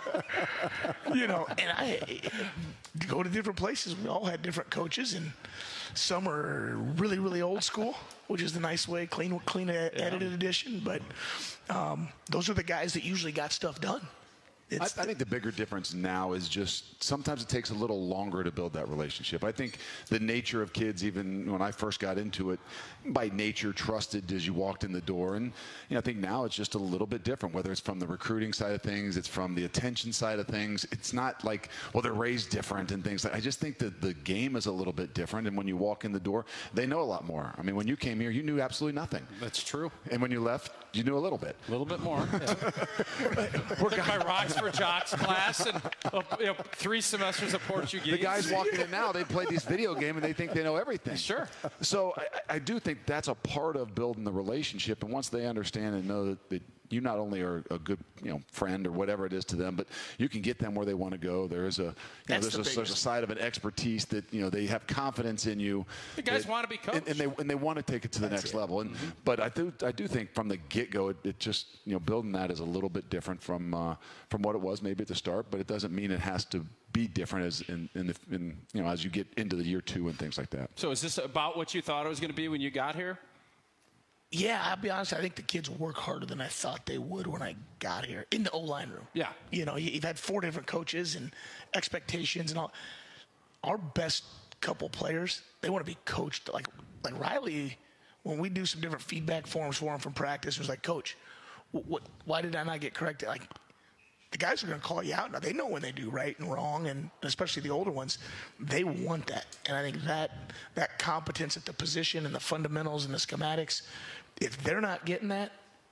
you know, and I go to different places. We all had different coaches, and some are really, really old school, which is the nice way, clean, clean edited edition. But um, those are the guys that usually got stuff done. I, I think the bigger difference now is just sometimes it takes a little longer to build that relationship. I think the nature of kids, even when I first got into it, by nature trusted as you walked in the door. And you know, I think now it's just a little bit different, whether it's from the recruiting side of things, it's from the attention side of things. It's not like, well, they're raised different and things like I just think that the game is a little bit different. And when you walk in the door, they know a lot more. I mean, when you came here, you knew absolutely nothing. That's true. And when you left, you knew a little bit. A little bit more. Yeah. Took my Rocks for Jocks class and uh, you know, three semesters of Portuguese. The guys walking in now, they play these video game and they think they know everything. Sure. So I, I do think that's a part of building the relationship. And once they understand and know that, that you not only are a good, you know, friend or whatever it is to them, but you can get them where they want to go. There is a, you know, there's, the a there's a side of an expertise that, you know, they have confidence in you. The guys that- want to be coached. And, and they and they want to take it to the That's next it. level. And Mm-hmm. but I do I do think from the get-go, it, it just, you know, building that is a little bit different from uh, from what it was maybe at the start. But it doesn't mean it has to be different as in, in, the, in you know as you get into the year two and things like that. So is this about what you thought it was going to be when you got here? Yeah, I'll be honest. I think the kids work harder than I thought they would when I got here in the O-line room. Yeah. You know, you- you've had four different coaches and expectations and all. Our best couple players, they want to be coached. Like, like Riley, when we do some different feedback forms for him from practice, it was like, Coach, what, what, why did I not get corrected? Like, the guys are going to call you out now. They know when they do right and wrong, and especially the older ones, they want that. And I think that that competence at the position and the fundamentals and the schematics, if they're not getting that,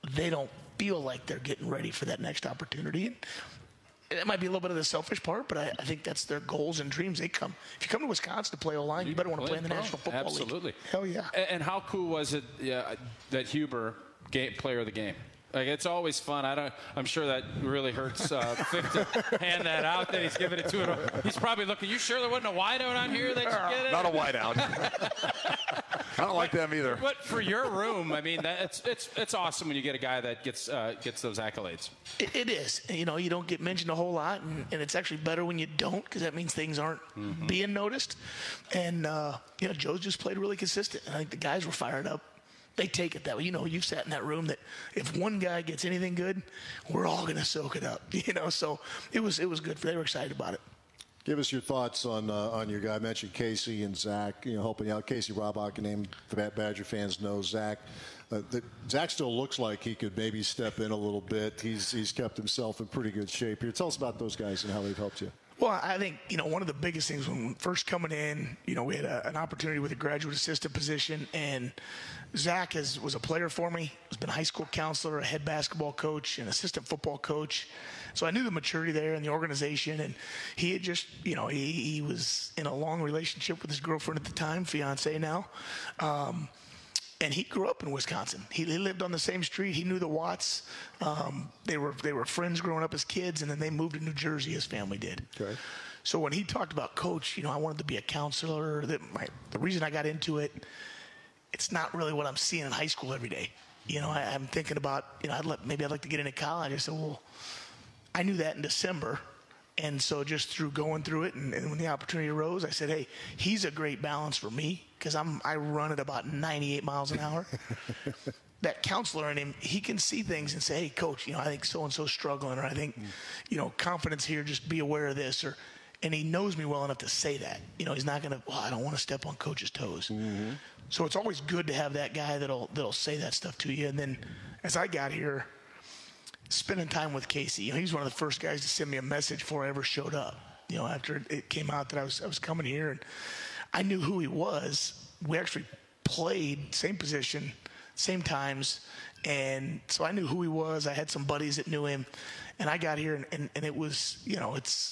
they don't feel like they're getting ready for that next opportunity. And it might be a little bit of the selfish part, but I, I think that's their goals and dreams. They come. If you come to Wisconsin to play O-line, you, you better want to play in the pro. National Football Absolutely. League. Hell yeah. And, and how cool was it yeah, that Huber, game, player of the game? Like, it's always fun. I don't. I'm sure that really hurts uh, Vic to hand that out. That he's giving it to him. He's probably looking. You sure there wasn't a wideout on here that you get it? Not a wideout. I don't like them either. But for your room, I mean, that, it's it's it's awesome when you get a guy that gets uh, gets those accolades. It, it is. You know, you don't get mentioned a whole lot, and, and it's actually better when you don't, because that means things aren't mm-hmm. being noticed. And uh, you know, Joe's just played really consistent. And I think the guys were fired up. They take it that way. You know, you've sat in that room that if one guy gets anything good, we're all going to soak it up. You know, so it was it was good. They were excited about it. Give us your thoughts on uh, on your guy. I mentioned Casey and Zach, you know, helping out. Casey Robach, a name the Badger fans know. Zach, uh, the, Zach still looks like he could maybe step in a little bit. He's he's kept himself in pretty good shape here. Tell us about those guys and how they've helped you. Well, I think, you know, one of the biggest things when first coming in, you know, we had a, an opportunity with a graduate assistant position, and Zach has, was a player for me. He's been a high school counselor, a head basketball coach, an assistant football coach. So I knew the maturity there in the organization, and he had just, you know, he, he was in a long relationship with his girlfriend at the time, fiance now. Um, And he grew up in Wisconsin. He, he lived on the same street. He knew the Watts. Um, they were they were friends growing up as kids, and then they moved to New Jersey. His family did. Okay. So when he talked about coach, you know, I wanted to be a counselor. That my, the reason I got into it, it's not really what I'm seeing in high school every day. You know, I, I'm thinking about, you know, I'd let, maybe I'd like to get into college. I said, well, I knew that in December. And so just through going through it, and, and when the opportunity arose, I said, hey, he's a great balance for me, because I'm I run at about ninety-eight miles an hour. That counselor in him, he can see things and say, hey, coach, you know, I think so-and-so's struggling, or I think, you know, confidence here, just be aware of this. Or, and he knows me well enough to say that. You know, he's not going to, well, I don't want to step on coach's toes. Mm-hmm. So it's always good to have that guy that'll that'll say that stuff to you. And then as I got here, spending time with Casey, you know, he's one of the first guys to send me a message before I ever showed up. You know, after it came out that I was I was coming here, and I knew who he was. We actually played same position, same times, and so I knew who he was. I had some buddies that knew him, and I got here, and, and, and it was, you know, it's,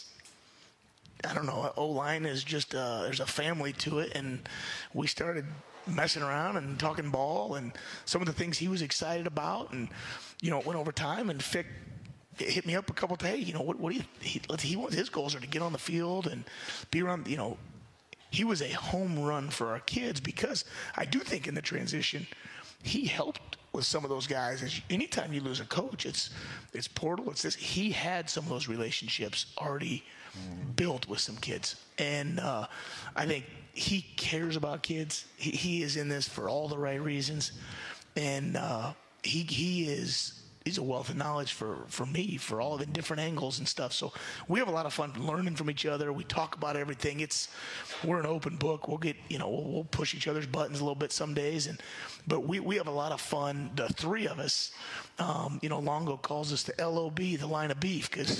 I don't know, O-line is just, uh, there's a family to it, and we started messing around and talking ball, and some of the things he was excited about, and, you know, it went over time, and Fick hit me up a couple of times. Hey, you know, what, what do you, he, he wants, his goals are to get on the field and be around, you know. He was a home run for our kids, because I do think in the transition, he helped with some of those guys. As anytime you lose a coach, it's it's Portal, it's this. He had some of those relationships already mm. built with some kids. And uh, I think he cares about kids. He, he is in this for all the right reasons. And uh, he he is... he's a wealth of knowledge for, for me, for all the different angles and stuff. So we have a lot of fun learning from each other. We talk about everything. It's, we're an open book. We'll get, you know, we'll, we'll push each other's buttons a little bit some days. And, but we, we have a lot of fun. The three of us, um, you know, Longo calls us the L O B, the line of beef, because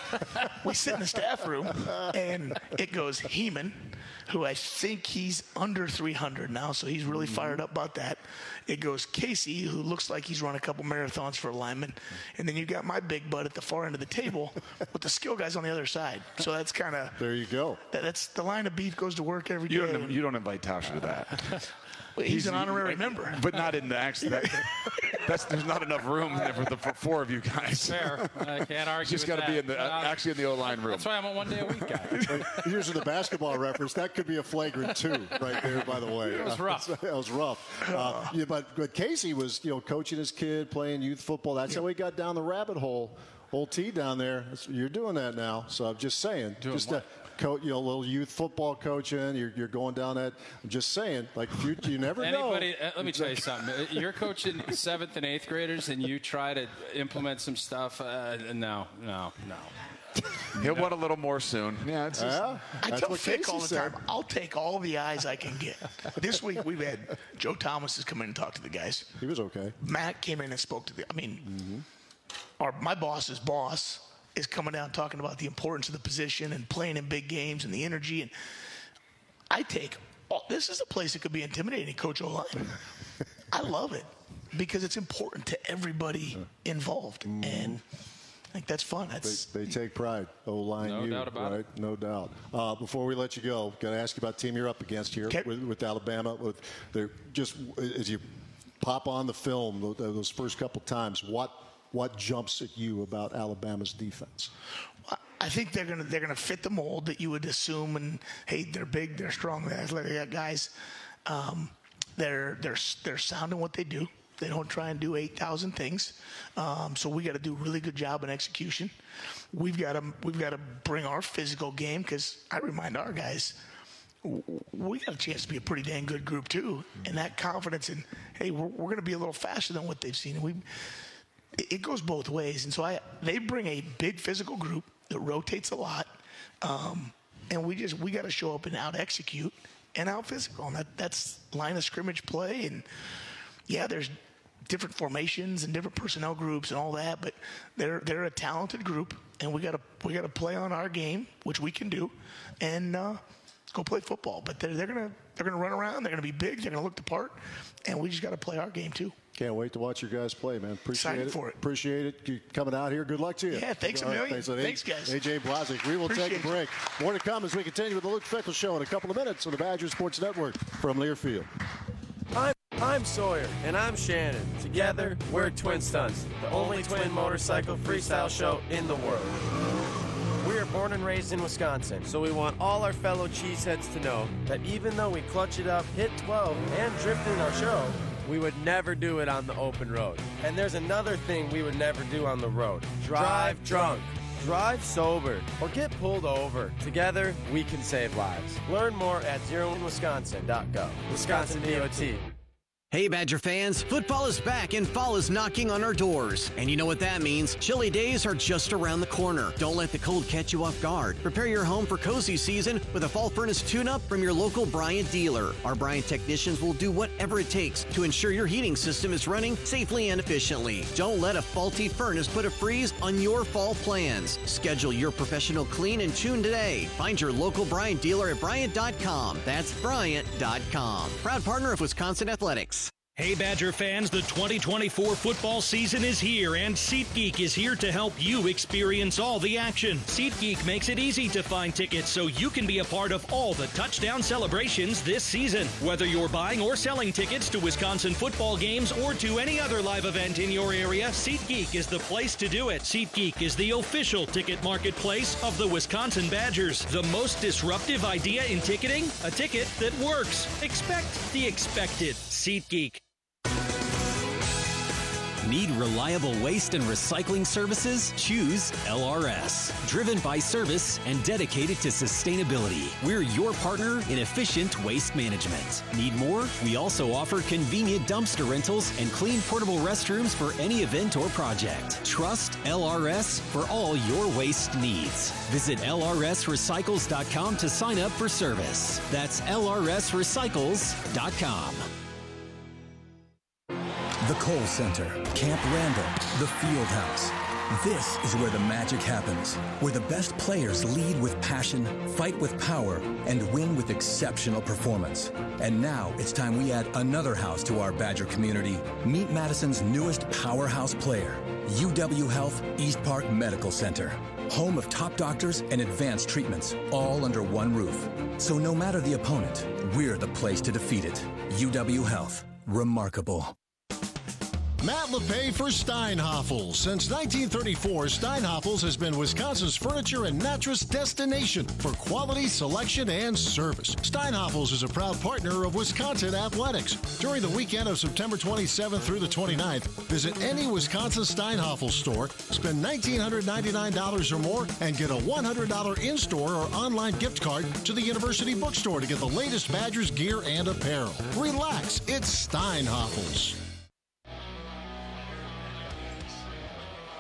we sit in the staff room and it goes Heeman, who I think he's under three hundred now. So he's really mm-hmm. fired up about that. It goes Casey, who looks like he's run a couple marathons for a lineman. And then you got my big bud at the far end of the table with the skill guys on the other side. So that's kind of... There you go. That, that's the line of beef goes to work every day. You don't, you don't invite Tasha to that. Well, he's, he's an honorary member. But not in the actually. That, that's, there's not enough room there for the for four of you guys. Fair. I can't argue Just got to be in the uh, actually in the O-line room. That's why I'm a one day a week guy. Here's the basketball reference. That could be a flagrant two right there, by the way. It was rough. Uh, it was rough. Uh, yeah, but, but Casey was, you know, coaching his kid, playing youth football. That's yeah. how he got down the rabbit hole. Old T down there. You're doing that now. So I'm just saying. Doing just what? Uh, Co- you know, a little youth football coaching. You're, you're going down that. I'm just saying, like you, you never Anybody, know. Uh, let me tell you something. You're coaching seventh and eighth graders, and you try to implement some stuff. Uh, no, no, no. He'll want a little more soon. Yeah, it's just, yeah, I that's tell what Fick Casey all the said. time, I'll take all the eyes I can get. This week we've had Joe Thomas has come in and talked to the guys. He was okay. Matt came in and spoke to the. I mean, mm-hmm. our my boss's boss is coming down talking about the importance of the position and playing in big games and the energy. And I take all, this is a place that could be intimidating, Coach O-line. I love it. because it's important to everybody involved. Mm-hmm. And I think that's fun. That's they, they take pride. O-line, no you, doubt about right? it. No doubt. Uh, before we let you go, got to ask you about the team you're up against here okay. with, with Alabama. With they're just as you pop on the film those first couple times, what what jumps at you about Alabama's defense? I think they're gonna they're gonna fit the mold that you would assume. And hey, they're big, they're strong, they're athletic guys. Um, they're they're they're sound in what they do. They don't try and do eight thousand things. Um, so we got to do a really good job in execution. We've got to we've got to bring our physical game, because I remind our guys, we got a chance to be a pretty dang good group too. And that confidence in, hey, we're, we're going to be a little faster than what they've seen. And we, it goes both ways. And so I, they bring a big physical group that rotates a lot, um, and we just we got to show up and out execute and out physical. And that, that's line of scrimmage play. And yeah, there's different formations and different personnel groups and all that, but they're they're a talented group, and we gotta we gotta play on our game, which we can do, and uh, go play football. But they're they're gonna they're gonna run around, they're gonna be big, they're gonna look the part, and we just gotta play our game too. Can't wait to watch your guys play, man. Appreciate Excited it. for it. Appreciate it. You coming out here. Good luck to you. Yeah, thanks a million. Right, thanks, thanks, guys. A J Blazek. We will Appreciate take a break. You. More to come as we continue with the Luke Fickell Show in a couple of minutes on the Badger Sports Network from Learfield. I'm, I'm Sawyer. And I'm Shannon. Together, we're Twin Stunts, the only twin motorcycle freestyle show in the world. We are born and raised in Wisconsin, so we want all our fellow cheeseheads to know that even though we clutch it up, hit twelve, and drift in our show, we would never do it on the open road. And there's another thing we would never do on the road. Drive drunk. Drive sober. Or get pulled over. Together, we can save lives. Learn more at zero in wisconsin dot gov. Wisconsin D O T. Hey, Badger fans, football is back and fall is knocking on our doors. And you know what that means. Chilly days are just around the corner. Don't let the cold catch you off guard. Prepare your home for cozy season with a fall furnace tune-up from your local Bryant dealer. Our Bryant technicians will do whatever it takes to ensure your heating system is running safely and efficiently. Don't let a faulty furnace put a freeze on your fall plans. Schedule your professional clean and tune today. Find your local Bryant dealer at Bryant dot com. That's Bryant dot com. Proud partner of Wisconsin Athletics. Hey Badger fans, the twenty twenty-four football season is here, and SeatGeek is here to help you experience all the action. SeatGeek makes it easy to find tickets so you can be a part of all the touchdown celebrations this season. Whether you're buying or selling tickets to Wisconsin football games or to any other live event in your area, SeatGeek is the place to do it. SeatGeek is the official ticket marketplace of the Wisconsin Badgers. The most disruptive idea in ticketing? A ticket that works. Expect the expected. SeatGeek. Need reliable waste and recycling services? Choose L R S. Driven by service and dedicated to sustainability, we're your partner in efficient waste management. Need more? We also offer convenient dumpster rentals and clean portable restrooms for any event or project. Trust L R S for all your waste needs. Visit L R S recycles dot com to sign up for service. That's L R S recycles dot com. The Kohl Center, Camp Randall, the Field House. This is where the magic happens, where the best players lead with passion, fight with power, and win with exceptional performance. And now it's time we add another house to our Badger community. Meet Madison's newest powerhouse player, U W Health East Park Medical Center. Home of top doctors and advanced treatments, all under one roof. So no matter the opponent, we're the place to defeat it. U W Health. Remarkable. Matt LePay for Steinhoffels. Since nineteen thirty-four, Steinhoffels has been Wisconsin's furniture and mattress destination for quality, selection, and service. Steinhoffels is a proud partner of Wisconsin Athletics. During the weekend of September twenty-seventh through the twenty-ninth, visit any Wisconsin Steinhoffels store, spend one thousand nine hundred ninety-nine dollars or more, and get a one hundred dollars in-store or online gift card to the University Bookstore to get the latest Badgers gear and apparel. Relax, it's Steinhoffels.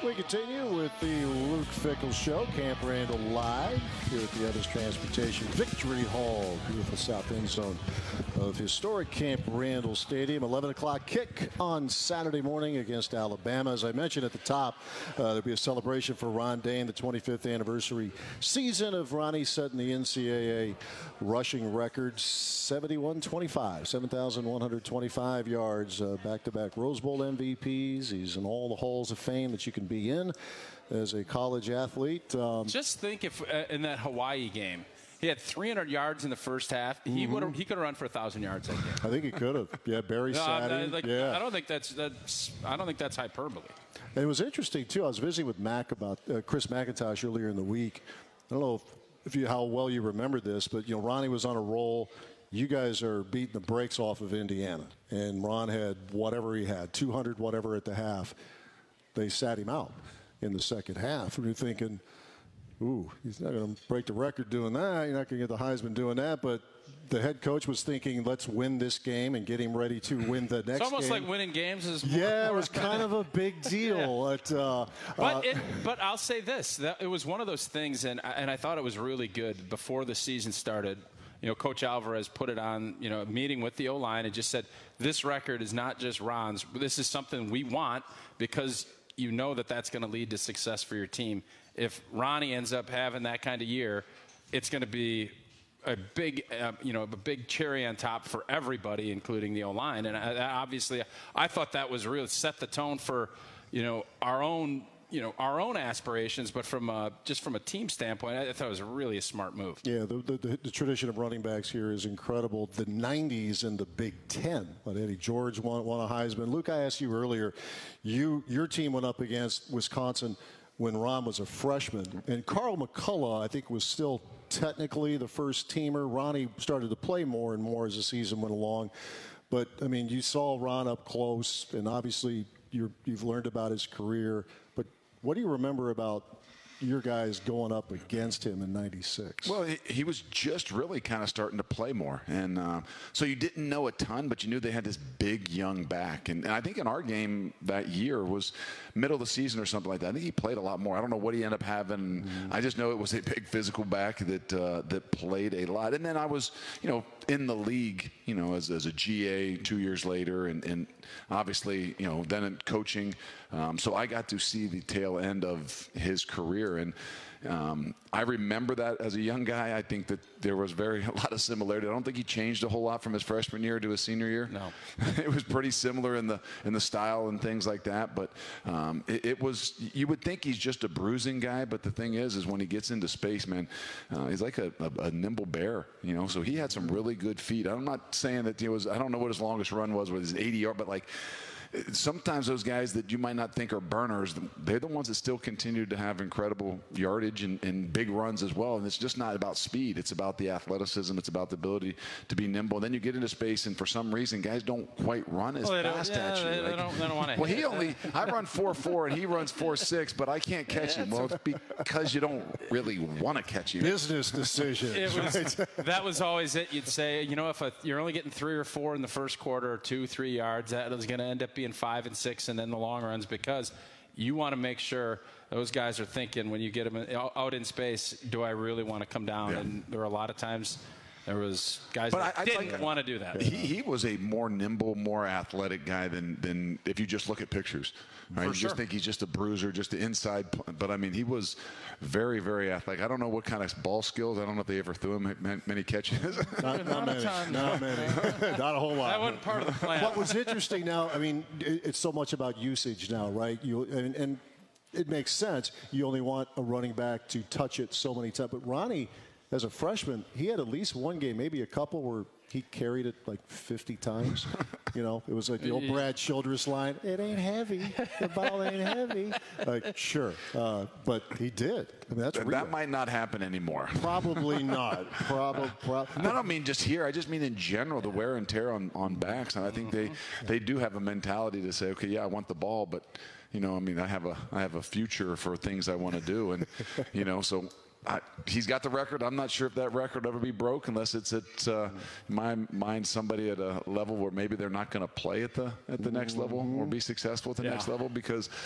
We continue with the Luke Fickell Show, Camp Randall live here at the Evans Transportation Victory Hall, beautiful south end zone of historic Camp Randall Stadium. eleven o'clock kick on Saturday morning against Alabama. As I mentioned at the top, uh, there'll be a celebration for Ron Dayne, the twenty-fifth anniversary season of Ronnie setting the N C double A rushing record, seventy-one twenty-five, seven thousand one hundred twenty-five yards, uh, back-to-back Rose Bowl M V Ps. He's in all the halls of fame that you can be in as a college athlete. Um, Just think if uh, in that Hawaii game, he had three hundred yards in the first half. He Mm-hmm. would have he could have run for a thousand yards that game. I think he could have. Yeah, Barry No, sat I, in. like, yeah. I don't think that's that's I don't think that's hyperbole. And it was interesting too. I was visiting with Mac about uh, Chris McIntosh earlier in the week. I don't know if, if you how well you remember this, but you know Ronnie was on a roll. You guys are beating the brakes off of Indiana, and Ron had whatever he had, two hundred whatever at the half. They sat him out in the second half, and you're thinking, ooh, he's not going to break the record doing that. You're not going to get the Heisman doing that. But the head coach was thinking, let's win this game and get him ready to win the next game. It's almost game. like winning games is more, Yeah, it more was kind of a big deal. Yeah. At, uh, But uh, it, but I'll say this: that it was one of those things, and and I thought it was really good before the season started. You know, Coach Alvarez put it on, you know, a meeting with the O-line and just said, this record is not just Ron's. This is something we want because you know that that's going to lead to success for your team. If Ronnie ends up having that kind of year, it's going to be a big, uh, you know, a big cherry on top for everybody, including the O-line. And I, obviously, I thought that was really set the tone for, you know, our own you know, our own aspirations, but from a, just from a team standpoint, I thought it was really a smart move. Yeah, the, the, the tradition of running backs here is incredible. The nineties and the Big Ten. But Eddie George won, won a Heisman. Luke, I asked you earlier, you your team went up against Wisconsin when Ron was a freshman. And Carl McCullough, I think, was still technically the first teamer. Ronnie started to play more and more as the season went along. But, I mean, you saw Ron up close, and obviously you're, you've learned about his career. But what do you remember about your guys going up against him in ninety-six? Well, he, he was just really kind of starting to play more. And uh, so you didn't know a ton, but you knew they had this big young back. And, and I think in our game that year was middle of the season or something like that. I think he played a lot more. I don't know what he ended up having. Mm-hmm. I just know it was a big physical back that uh, that played a lot. And then I was, you know, in the league, you know, as, as a G A two years later, and, and obviously, you know, then in coaching. Um, so I got to see the tail end of his career. And um, I remember that as a young guy. I think that there was very a lot of similarity. I don't think he changed a whole lot from his freshman year to his senior year. No, it was pretty similar in the in the style and things like that. But um, it, it was. You would think he's just a bruising guy, but the thing is, is when he gets into space, man, uh, he's like a, a, a nimble bear. You know, so he had some really good feet. I'm not saying that he was. I don't know what his longest run was with his eighty yard, but like. Sometimes those guys that you might not think are burners, they're the ones that still continue to have incredible yardage and, and big runs as well. And it's just not about speed. It's about the athleticism. It's about the ability to be nimble. And then you get into space, and for some reason, guys don't quite run as well, fast yeah, at you. They, like, they don't, they don't want to well, hit he it. only, I run four four, and he runs four six, but I can't catch him. Well, it's because you don't really want to catch him. Business decision. It was, that was always it. You'd say, you know, if a, you're only getting three or four in the first quarter, or two, three yards, that is going to end up being five and six, and then the long runs, because you want to make sure those guys are thinking when you get them out in space, do I really want to come down? Yeah. And there were a lot of times there was guys but that I, didn't like, want to do that. He, he was a more nimble, more athletic guy than, than if you just look at pictures. Right? For you sure. just think he's just a bruiser, just the inside. But, I mean, he was very, very athletic. I don't know what kind of ball skills. I don't know if they ever threw him many catches. Not, not many. Not many. Not a whole lot. That wasn't part of the plan. What was interesting now, I mean, it's so much about usage now, right? You and, and it makes sense. You only want a running back to touch it so many times. But Ronnie, as a freshman, he had at least one game, maybe a couple, where he carried it like fifty times. You know, it was like the old Brad Childress line, it ain't heavy. The ball ain't heavy. Like, sure. Uh, but he did. I mean, that's that, real. that might not happen anymore. Probably not. Probably. Prob- I don't mean just here. I just mean in general, the wear and tear on, on backs. And I think they, they do have a mentality to say, okay, yeah, I want the ball, but, you know, I mean, I have a I have a future for things I want to do. And, you know, so – I, he's got the record. I'm not sure if that record will ever be broke unless it's at uh, my mind somebody at a level where maybe they're not going to play at the at the next level or be successful at the yeah. next level, because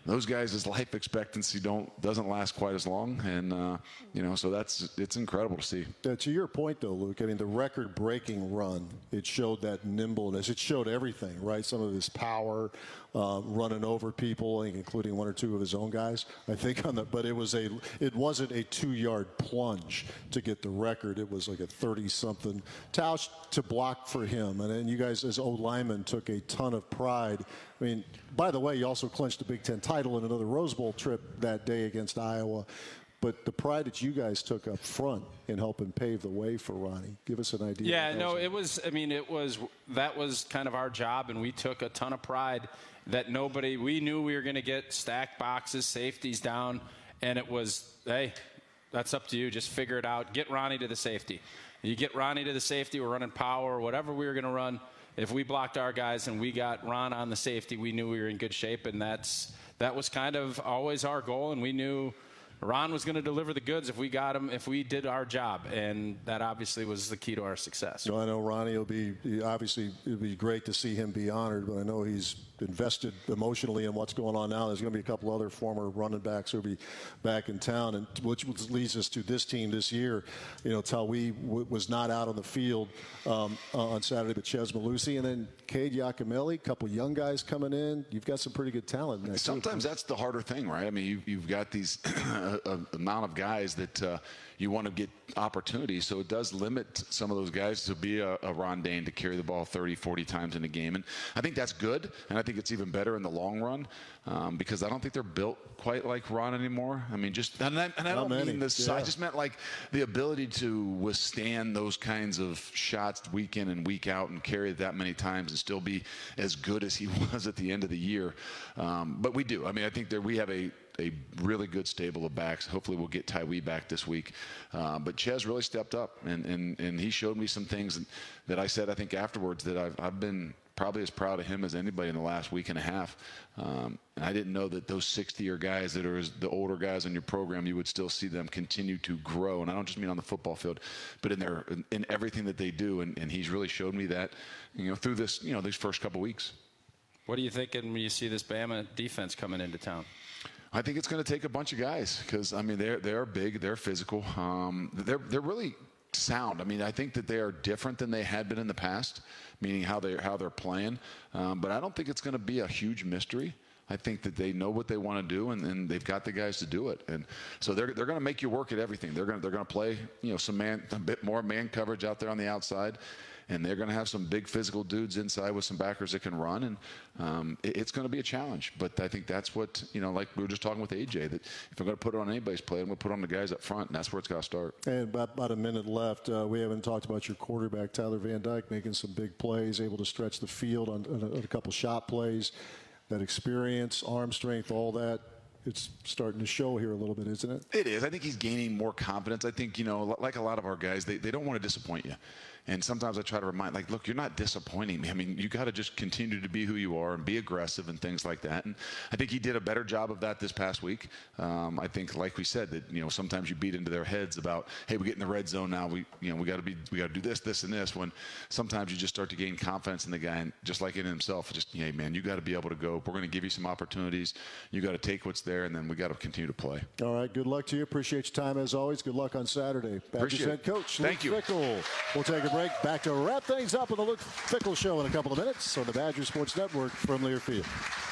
those guys' life expectancy don't doesn't last quite as long, and uh, you know, so that's it's incredible to see. Yeah, to your point, though, Luke, I mean, the record-breaking run, it showed that nimbleness. It showed everything, right? Some of his power, uh, running over people, including one or two of his own guys, I think. On the, but it was a, it wasn't a two-yard plunge to get the record. It was like a thirty-something. Tausch to block for him, and then you guys, as old linemen, took a ton of pride. I mean, by the way, you also clinched a Big Ten title in another Rose Bowl trip that day against Iowa. But the pride that you guys took up front in helping pave the way for Ronnie, give us an idea. Yeah, no, it was, I mean, it was, that was kind of our job, and we took a ton of pride that nobody, we knew we were going to get stacked boxes, safeties down, and it was, hey, that's up to you. Just figure it out. Get Ronnie to the safety. You get Ronnie to the safety, we're running power, whatever we were going to run. If we blocked our guys and we got Ron on the safety, we knew we were in good shape, and that's that was kind of always our goal, and we knew Ron was going to deliver the goods if we got him, if we did our job, and that obviously was the key to our success. Well, I know Ronnie will be, obviously, it would be great to see him be honored, but I know he's invested emotionally in what's going on now. There's going to be a couple other former running backs who will be back in town, and which leads us to this team this year. You know, Tauwe w- was not out on the field um, on Saturday, but Chez Mellusi, and then Cade Yakimelli, a couple young guys coming in. You've got some pretty good talent next Sometimes year. That's the harder thing, right? I mean, you, you've got these a, a amount of guys that uh, you want to get opportunities, so it does limit some of those guys to be a, a Ron Dayne to carry the ball thirty, forty times in a game. And I think that's good, and I think it's even better in the long run um, because I don't think they're built quite like Ron anymore. I mean, just and I, and I don't many. mean this. Yeah. I just meant like the ability to withstand those kinds of shots week in and week out and carry it that many times and still be as good as he was at the end of the year. Um, but we do. I mean, I think that we have a a really good stable of backs. Hopefully we'll get Tauwe back this week. Uh, but Chez really stepped up, and, and, and he showed me some things that I said, I think, afterwards that I've, I've been probably as proud of him as anybody in the last week and a half. Um, and I didn't know that those sixty-year guys that are the older guys in your program, you would still see them continue to grow. And I don't just mean on the football field, but in their in, in everything that they do. And, and he's really showed me that, you know, through this, you know, these first couple weeks. What are you thinking when you see this Bama defense coming into town? I think it's going to take a bunch of guys because, I mean, they're, they're big, they're physical, um, they're, they're really sound. I mean, I think that they are different than they had been in the past, meaning how, they, how they're playing. Um, but I don't think it's going to be a huge mystery. I think that they know what they want to do, and, and they've got the guys to do it. And so they're they're going to make you work at everything. They're going to, they're going to play, you know, some man, a bit more man coverage out there on the outside. And they're going to have some big physical dudes inside with some backers that can run. And um, it, it's going to be a challenge. But I think that's what, you know, like we were just talking with A J, that if I'm going to put it on anybody's plate, I'm going to put it on the guys up front. And that's where it's got to start. And about, about a minute left. Uh, we haven't talked about your quarterback, Tyler Van Dyke, making some big plays, able to stretch the field on, on, a, on a couple shot plays. That experience, arm strength, all that. It's starting to show here a little bit, isn't it? It is. I think he's gaining more confidence. I think, you know, like a lot of our guys, they, they don't want to disappoint you. And sometimes I try to remind, like, look, you're not disappointing me. I mean, you got to just continue to be who you are and be aggressive and things like that. And I think he did a better job of that this past week. Um, I think, like we said, that, you know, sometimes you beat into their heads about, hey, we get in the red zone now. We, you know, we got to be, we got to do this, this, and this. When sometimes you just start to gain confidence in the guy, and just like in himself, just, hey, man, you got to be able to go. We're going to give you some opportunities. You got to take what's there, and then we got to continue to play. All right. Good luck to you. Appreciate your time as always. Good luck on Saturday. Badgers head coach, Thank Luke you. Fickell. We'll take a break. Back to wrap things up with the Luke Fickell Show in a couple of minutes on the Badger Sports Network from Learfield.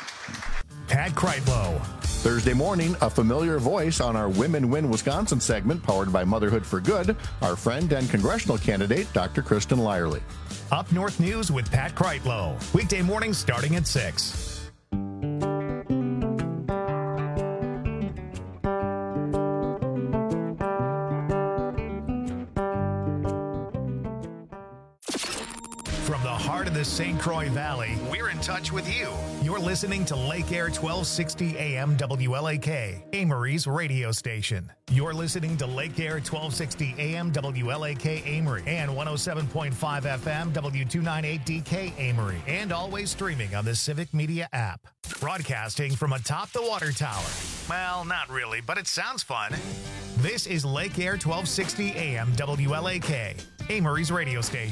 Pat Kreitlow. Thursday morning, a familiar voice on our Women Win Wisconsin segment powered by Motherhood for Good, our friend and congressional candidate, Doctor Kristen Lyerly. Up North News with Pat Kreitlow. Weekday mornings starting at six. From the heart of the Saint Croix Valley, we're in touch with you. You're listening to Lake Air twelve sixty A M W L A K, Amory's radio station. You're listening to Lake Air twelve sixty A M W L A K Amory and one oh seven point five F M W two ninety-eight D K Amory, and always streaming on the Civic Media app. Broadcasting from atop the water tower. Well, not really, but it sounds fun. This is Lake Air twelve sixty A M W L A K, Amory's radio station.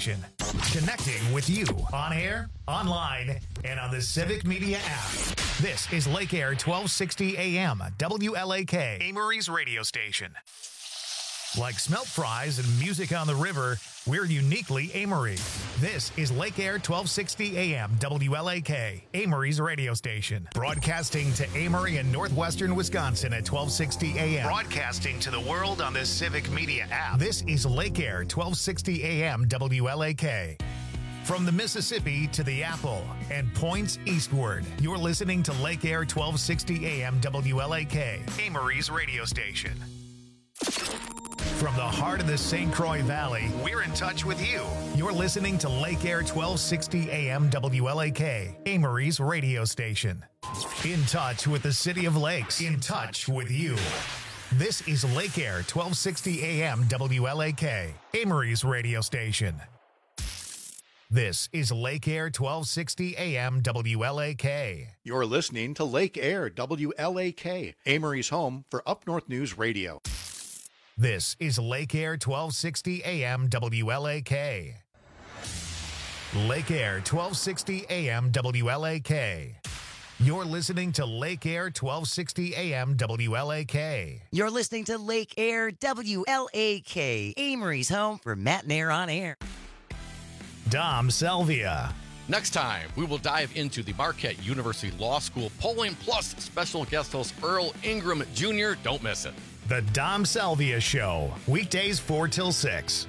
Connecting with you on air, online, and on the Civic Media app. This is Lake Air twelve sixty A M, W L A K, Amory's radio station. Like smelt fries and music on the river, we're uniquely Amory. This is Lake Air twelve sixty A M, W L A K, Amory's radio station. Broadcasting to Amory and northwestern Wisconsin at twelve sixty A M. Broadcasting to the world on the Civic Media app. This is Lake Air twelve sixty A M, W L A K. From the Mississippi to the Apple and points eastward, you're listening to Lake Air twelve sixty A M, W L A K, Amory's radio station. From the heart of the Saint Croix Valley, we're in touch with you. You're listening to Lake Air twelve sixty A M W L A K, Amory's radio station. In touch with the City of Lakes. In touch with you. This is Lake Air twelve sixty A M W L A K, Amory's radio station. This is Lake Air twelve sixty A M W L A K. You're listening to Lake Air W L A K, Amory's home for Up North News Radio. This is Lake Air twelve sixty A M W L A K. Lake Air twelve sixty A M W L A K. You're listening to Lake Air twelve sixty A M W L A K. You're listening to Lake Air W L A K, Amory's home for Matt and Air on Air. Dom Salvia. Next time, we will dive into the Marquette University Law School polling plus special guest host Earl Ingram Junior Don't miss it. The Dom Salvia Show, weekdays four till six.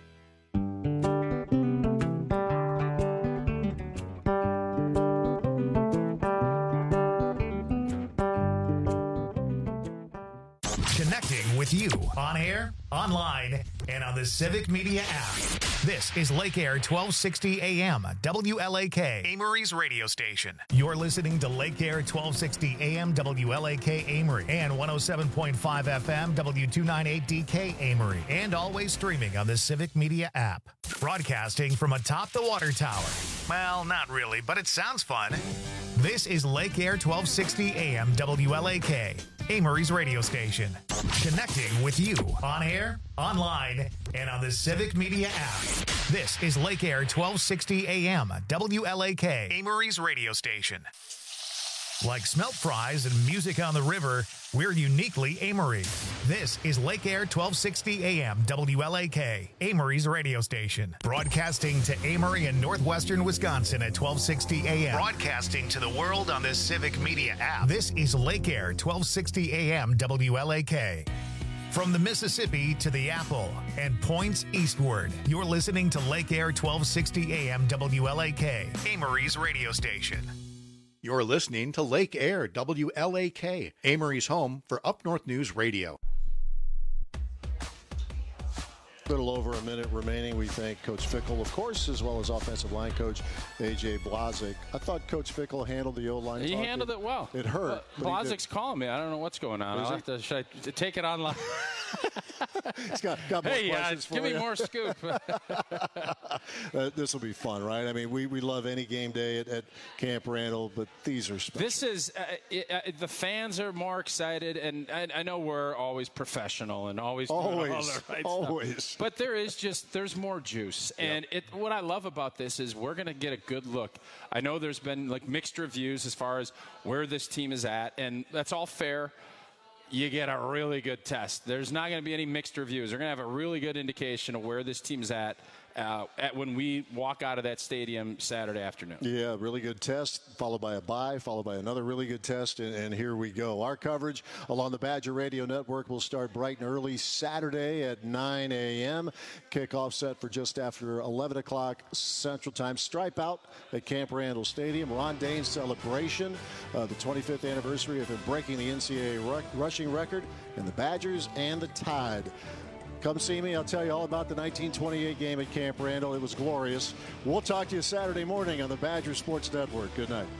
Connecting with you on air, online, and on the Civic Media app. This is Lake Air twelve sixty A M W L A K, Amory's radio station. You're listening to Lake Air twelve sixty A M W L A K Amory and one oh seven point five F M W two ninety-eight D K Amory, and always streaming on the Civic Media app. Broadcasting from atop the water tower. Well, not really, but it sounds fun. This is Lake Air twelve sixty A M W L A K, Amory's radio station. Connecting with you on air, online, and on the Civic Media app. This is Lake Air twelve sixty A M W L A K, Amory's radio station. Like smelt fries and music on the river, we're uniquely Amory. This is Lake Air twelve sixty A M W L A K, Amory's radio station. Broadcasting to Amory and northwestern Wisconsin at twelve sixty A M. Broadcasting to the world on the Civic Media app. This is Lake Air twelve sixty A M W L A K. From the Mississippi to the Apple and points eastward, you're listening to Lake Air twelve sixty A M W L A K, Amory's radio station. You're listening to Lake Air W L A K, Amory's home for Up North News Radio. A little over a minute remaining. We thank Coach Fickle, of course, as well as offensive line coach A J Blazek. I thought Coach Fickle handled the O-line. He talk. handled it well. It hurt. Well, Blazek's calling me. I don't know what's going on. I'll have to, should I take it online? He's got, got more hey, questions uh, for give you. me more scoop. uh, this will be fun, right? I mean, we, we love any game day at, at Camp Randall, but these are special. This is uh, it, uh, the fans are more excited, and I, I know we're always professional and always doing all Always, the right always. stuff. But there is just there's more juice, and it. What I love about this is we're going to get a good look. I know there's been like mixed reviews as far as where this team is at, and that's all fair. You get a really good test. There's not going to be any mixed reviews. They're going to have a really good indication of where this team's at, uh, at when we walk out of that stadium Saturday afternoon. Yeah, really good test, followed by a bye, followed by another really good test, and, and here we go. Our coverage along the Badger Radio Network will start bright and early Saturday at nine A M Kickoff set for just after eleven o'clock Central Time. Stripe out at Camp Randall Stadium. Ron Dane's celebration, uh, the twenty-fifth anniversary of him breaking the N C double A ru- rushing record, and the Badgers and the Tide. Come see me. I'll tell you all about the nineteen twenty-eight game at Camp Randall. It was glorious. We'll talk to you Saturday morning on the Badger Sports Network. Good night.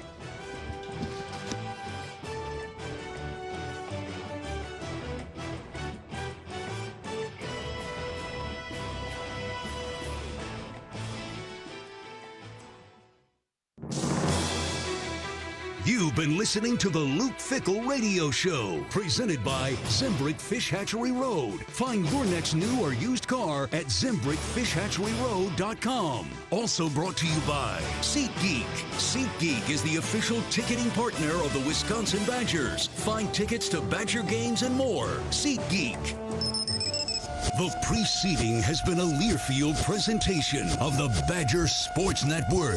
You've been listening to the Luke Fickell Radio Show, presented by Zimbrick Fish Hatchery Road. Find your next new or used car at Zimbrick Fish Hatchery Road dot com. Also brought to you by SeatGeek. SeatGeek is the official ticketing partner of the Wisconsin Badgers. Find tickets to Badger games and more. SeatGeek. The preceding has been a Learfield presentation of the Badger Sports Network.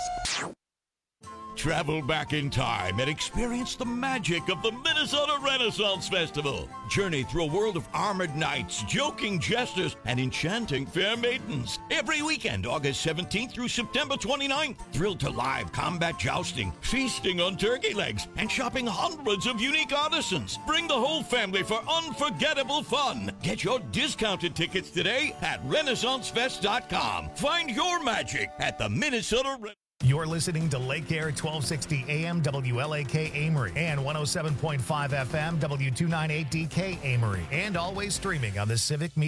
Travel back in time and experience the magic of the Minnesota Renaissance Festival. Journey through a world of armored knights, joking jesters, and enchanting fair maidens. Every weekend, August seventeenth through September twenty-ninth. Thrill to live combat jousting, feasting on turkey legs, and shopping hundreds of unique artisans. Bring the whole family for unforgettable fun. Get your discounted tickets today at Renaissance Fest dot com. Find your magic at the Minnesota Renaissance. You're listening to Lake Air twelve sixty A M W L A K Amory and one oh seven point five F M W two ninety-eight D K Amory, and always streaming on the Civic Media.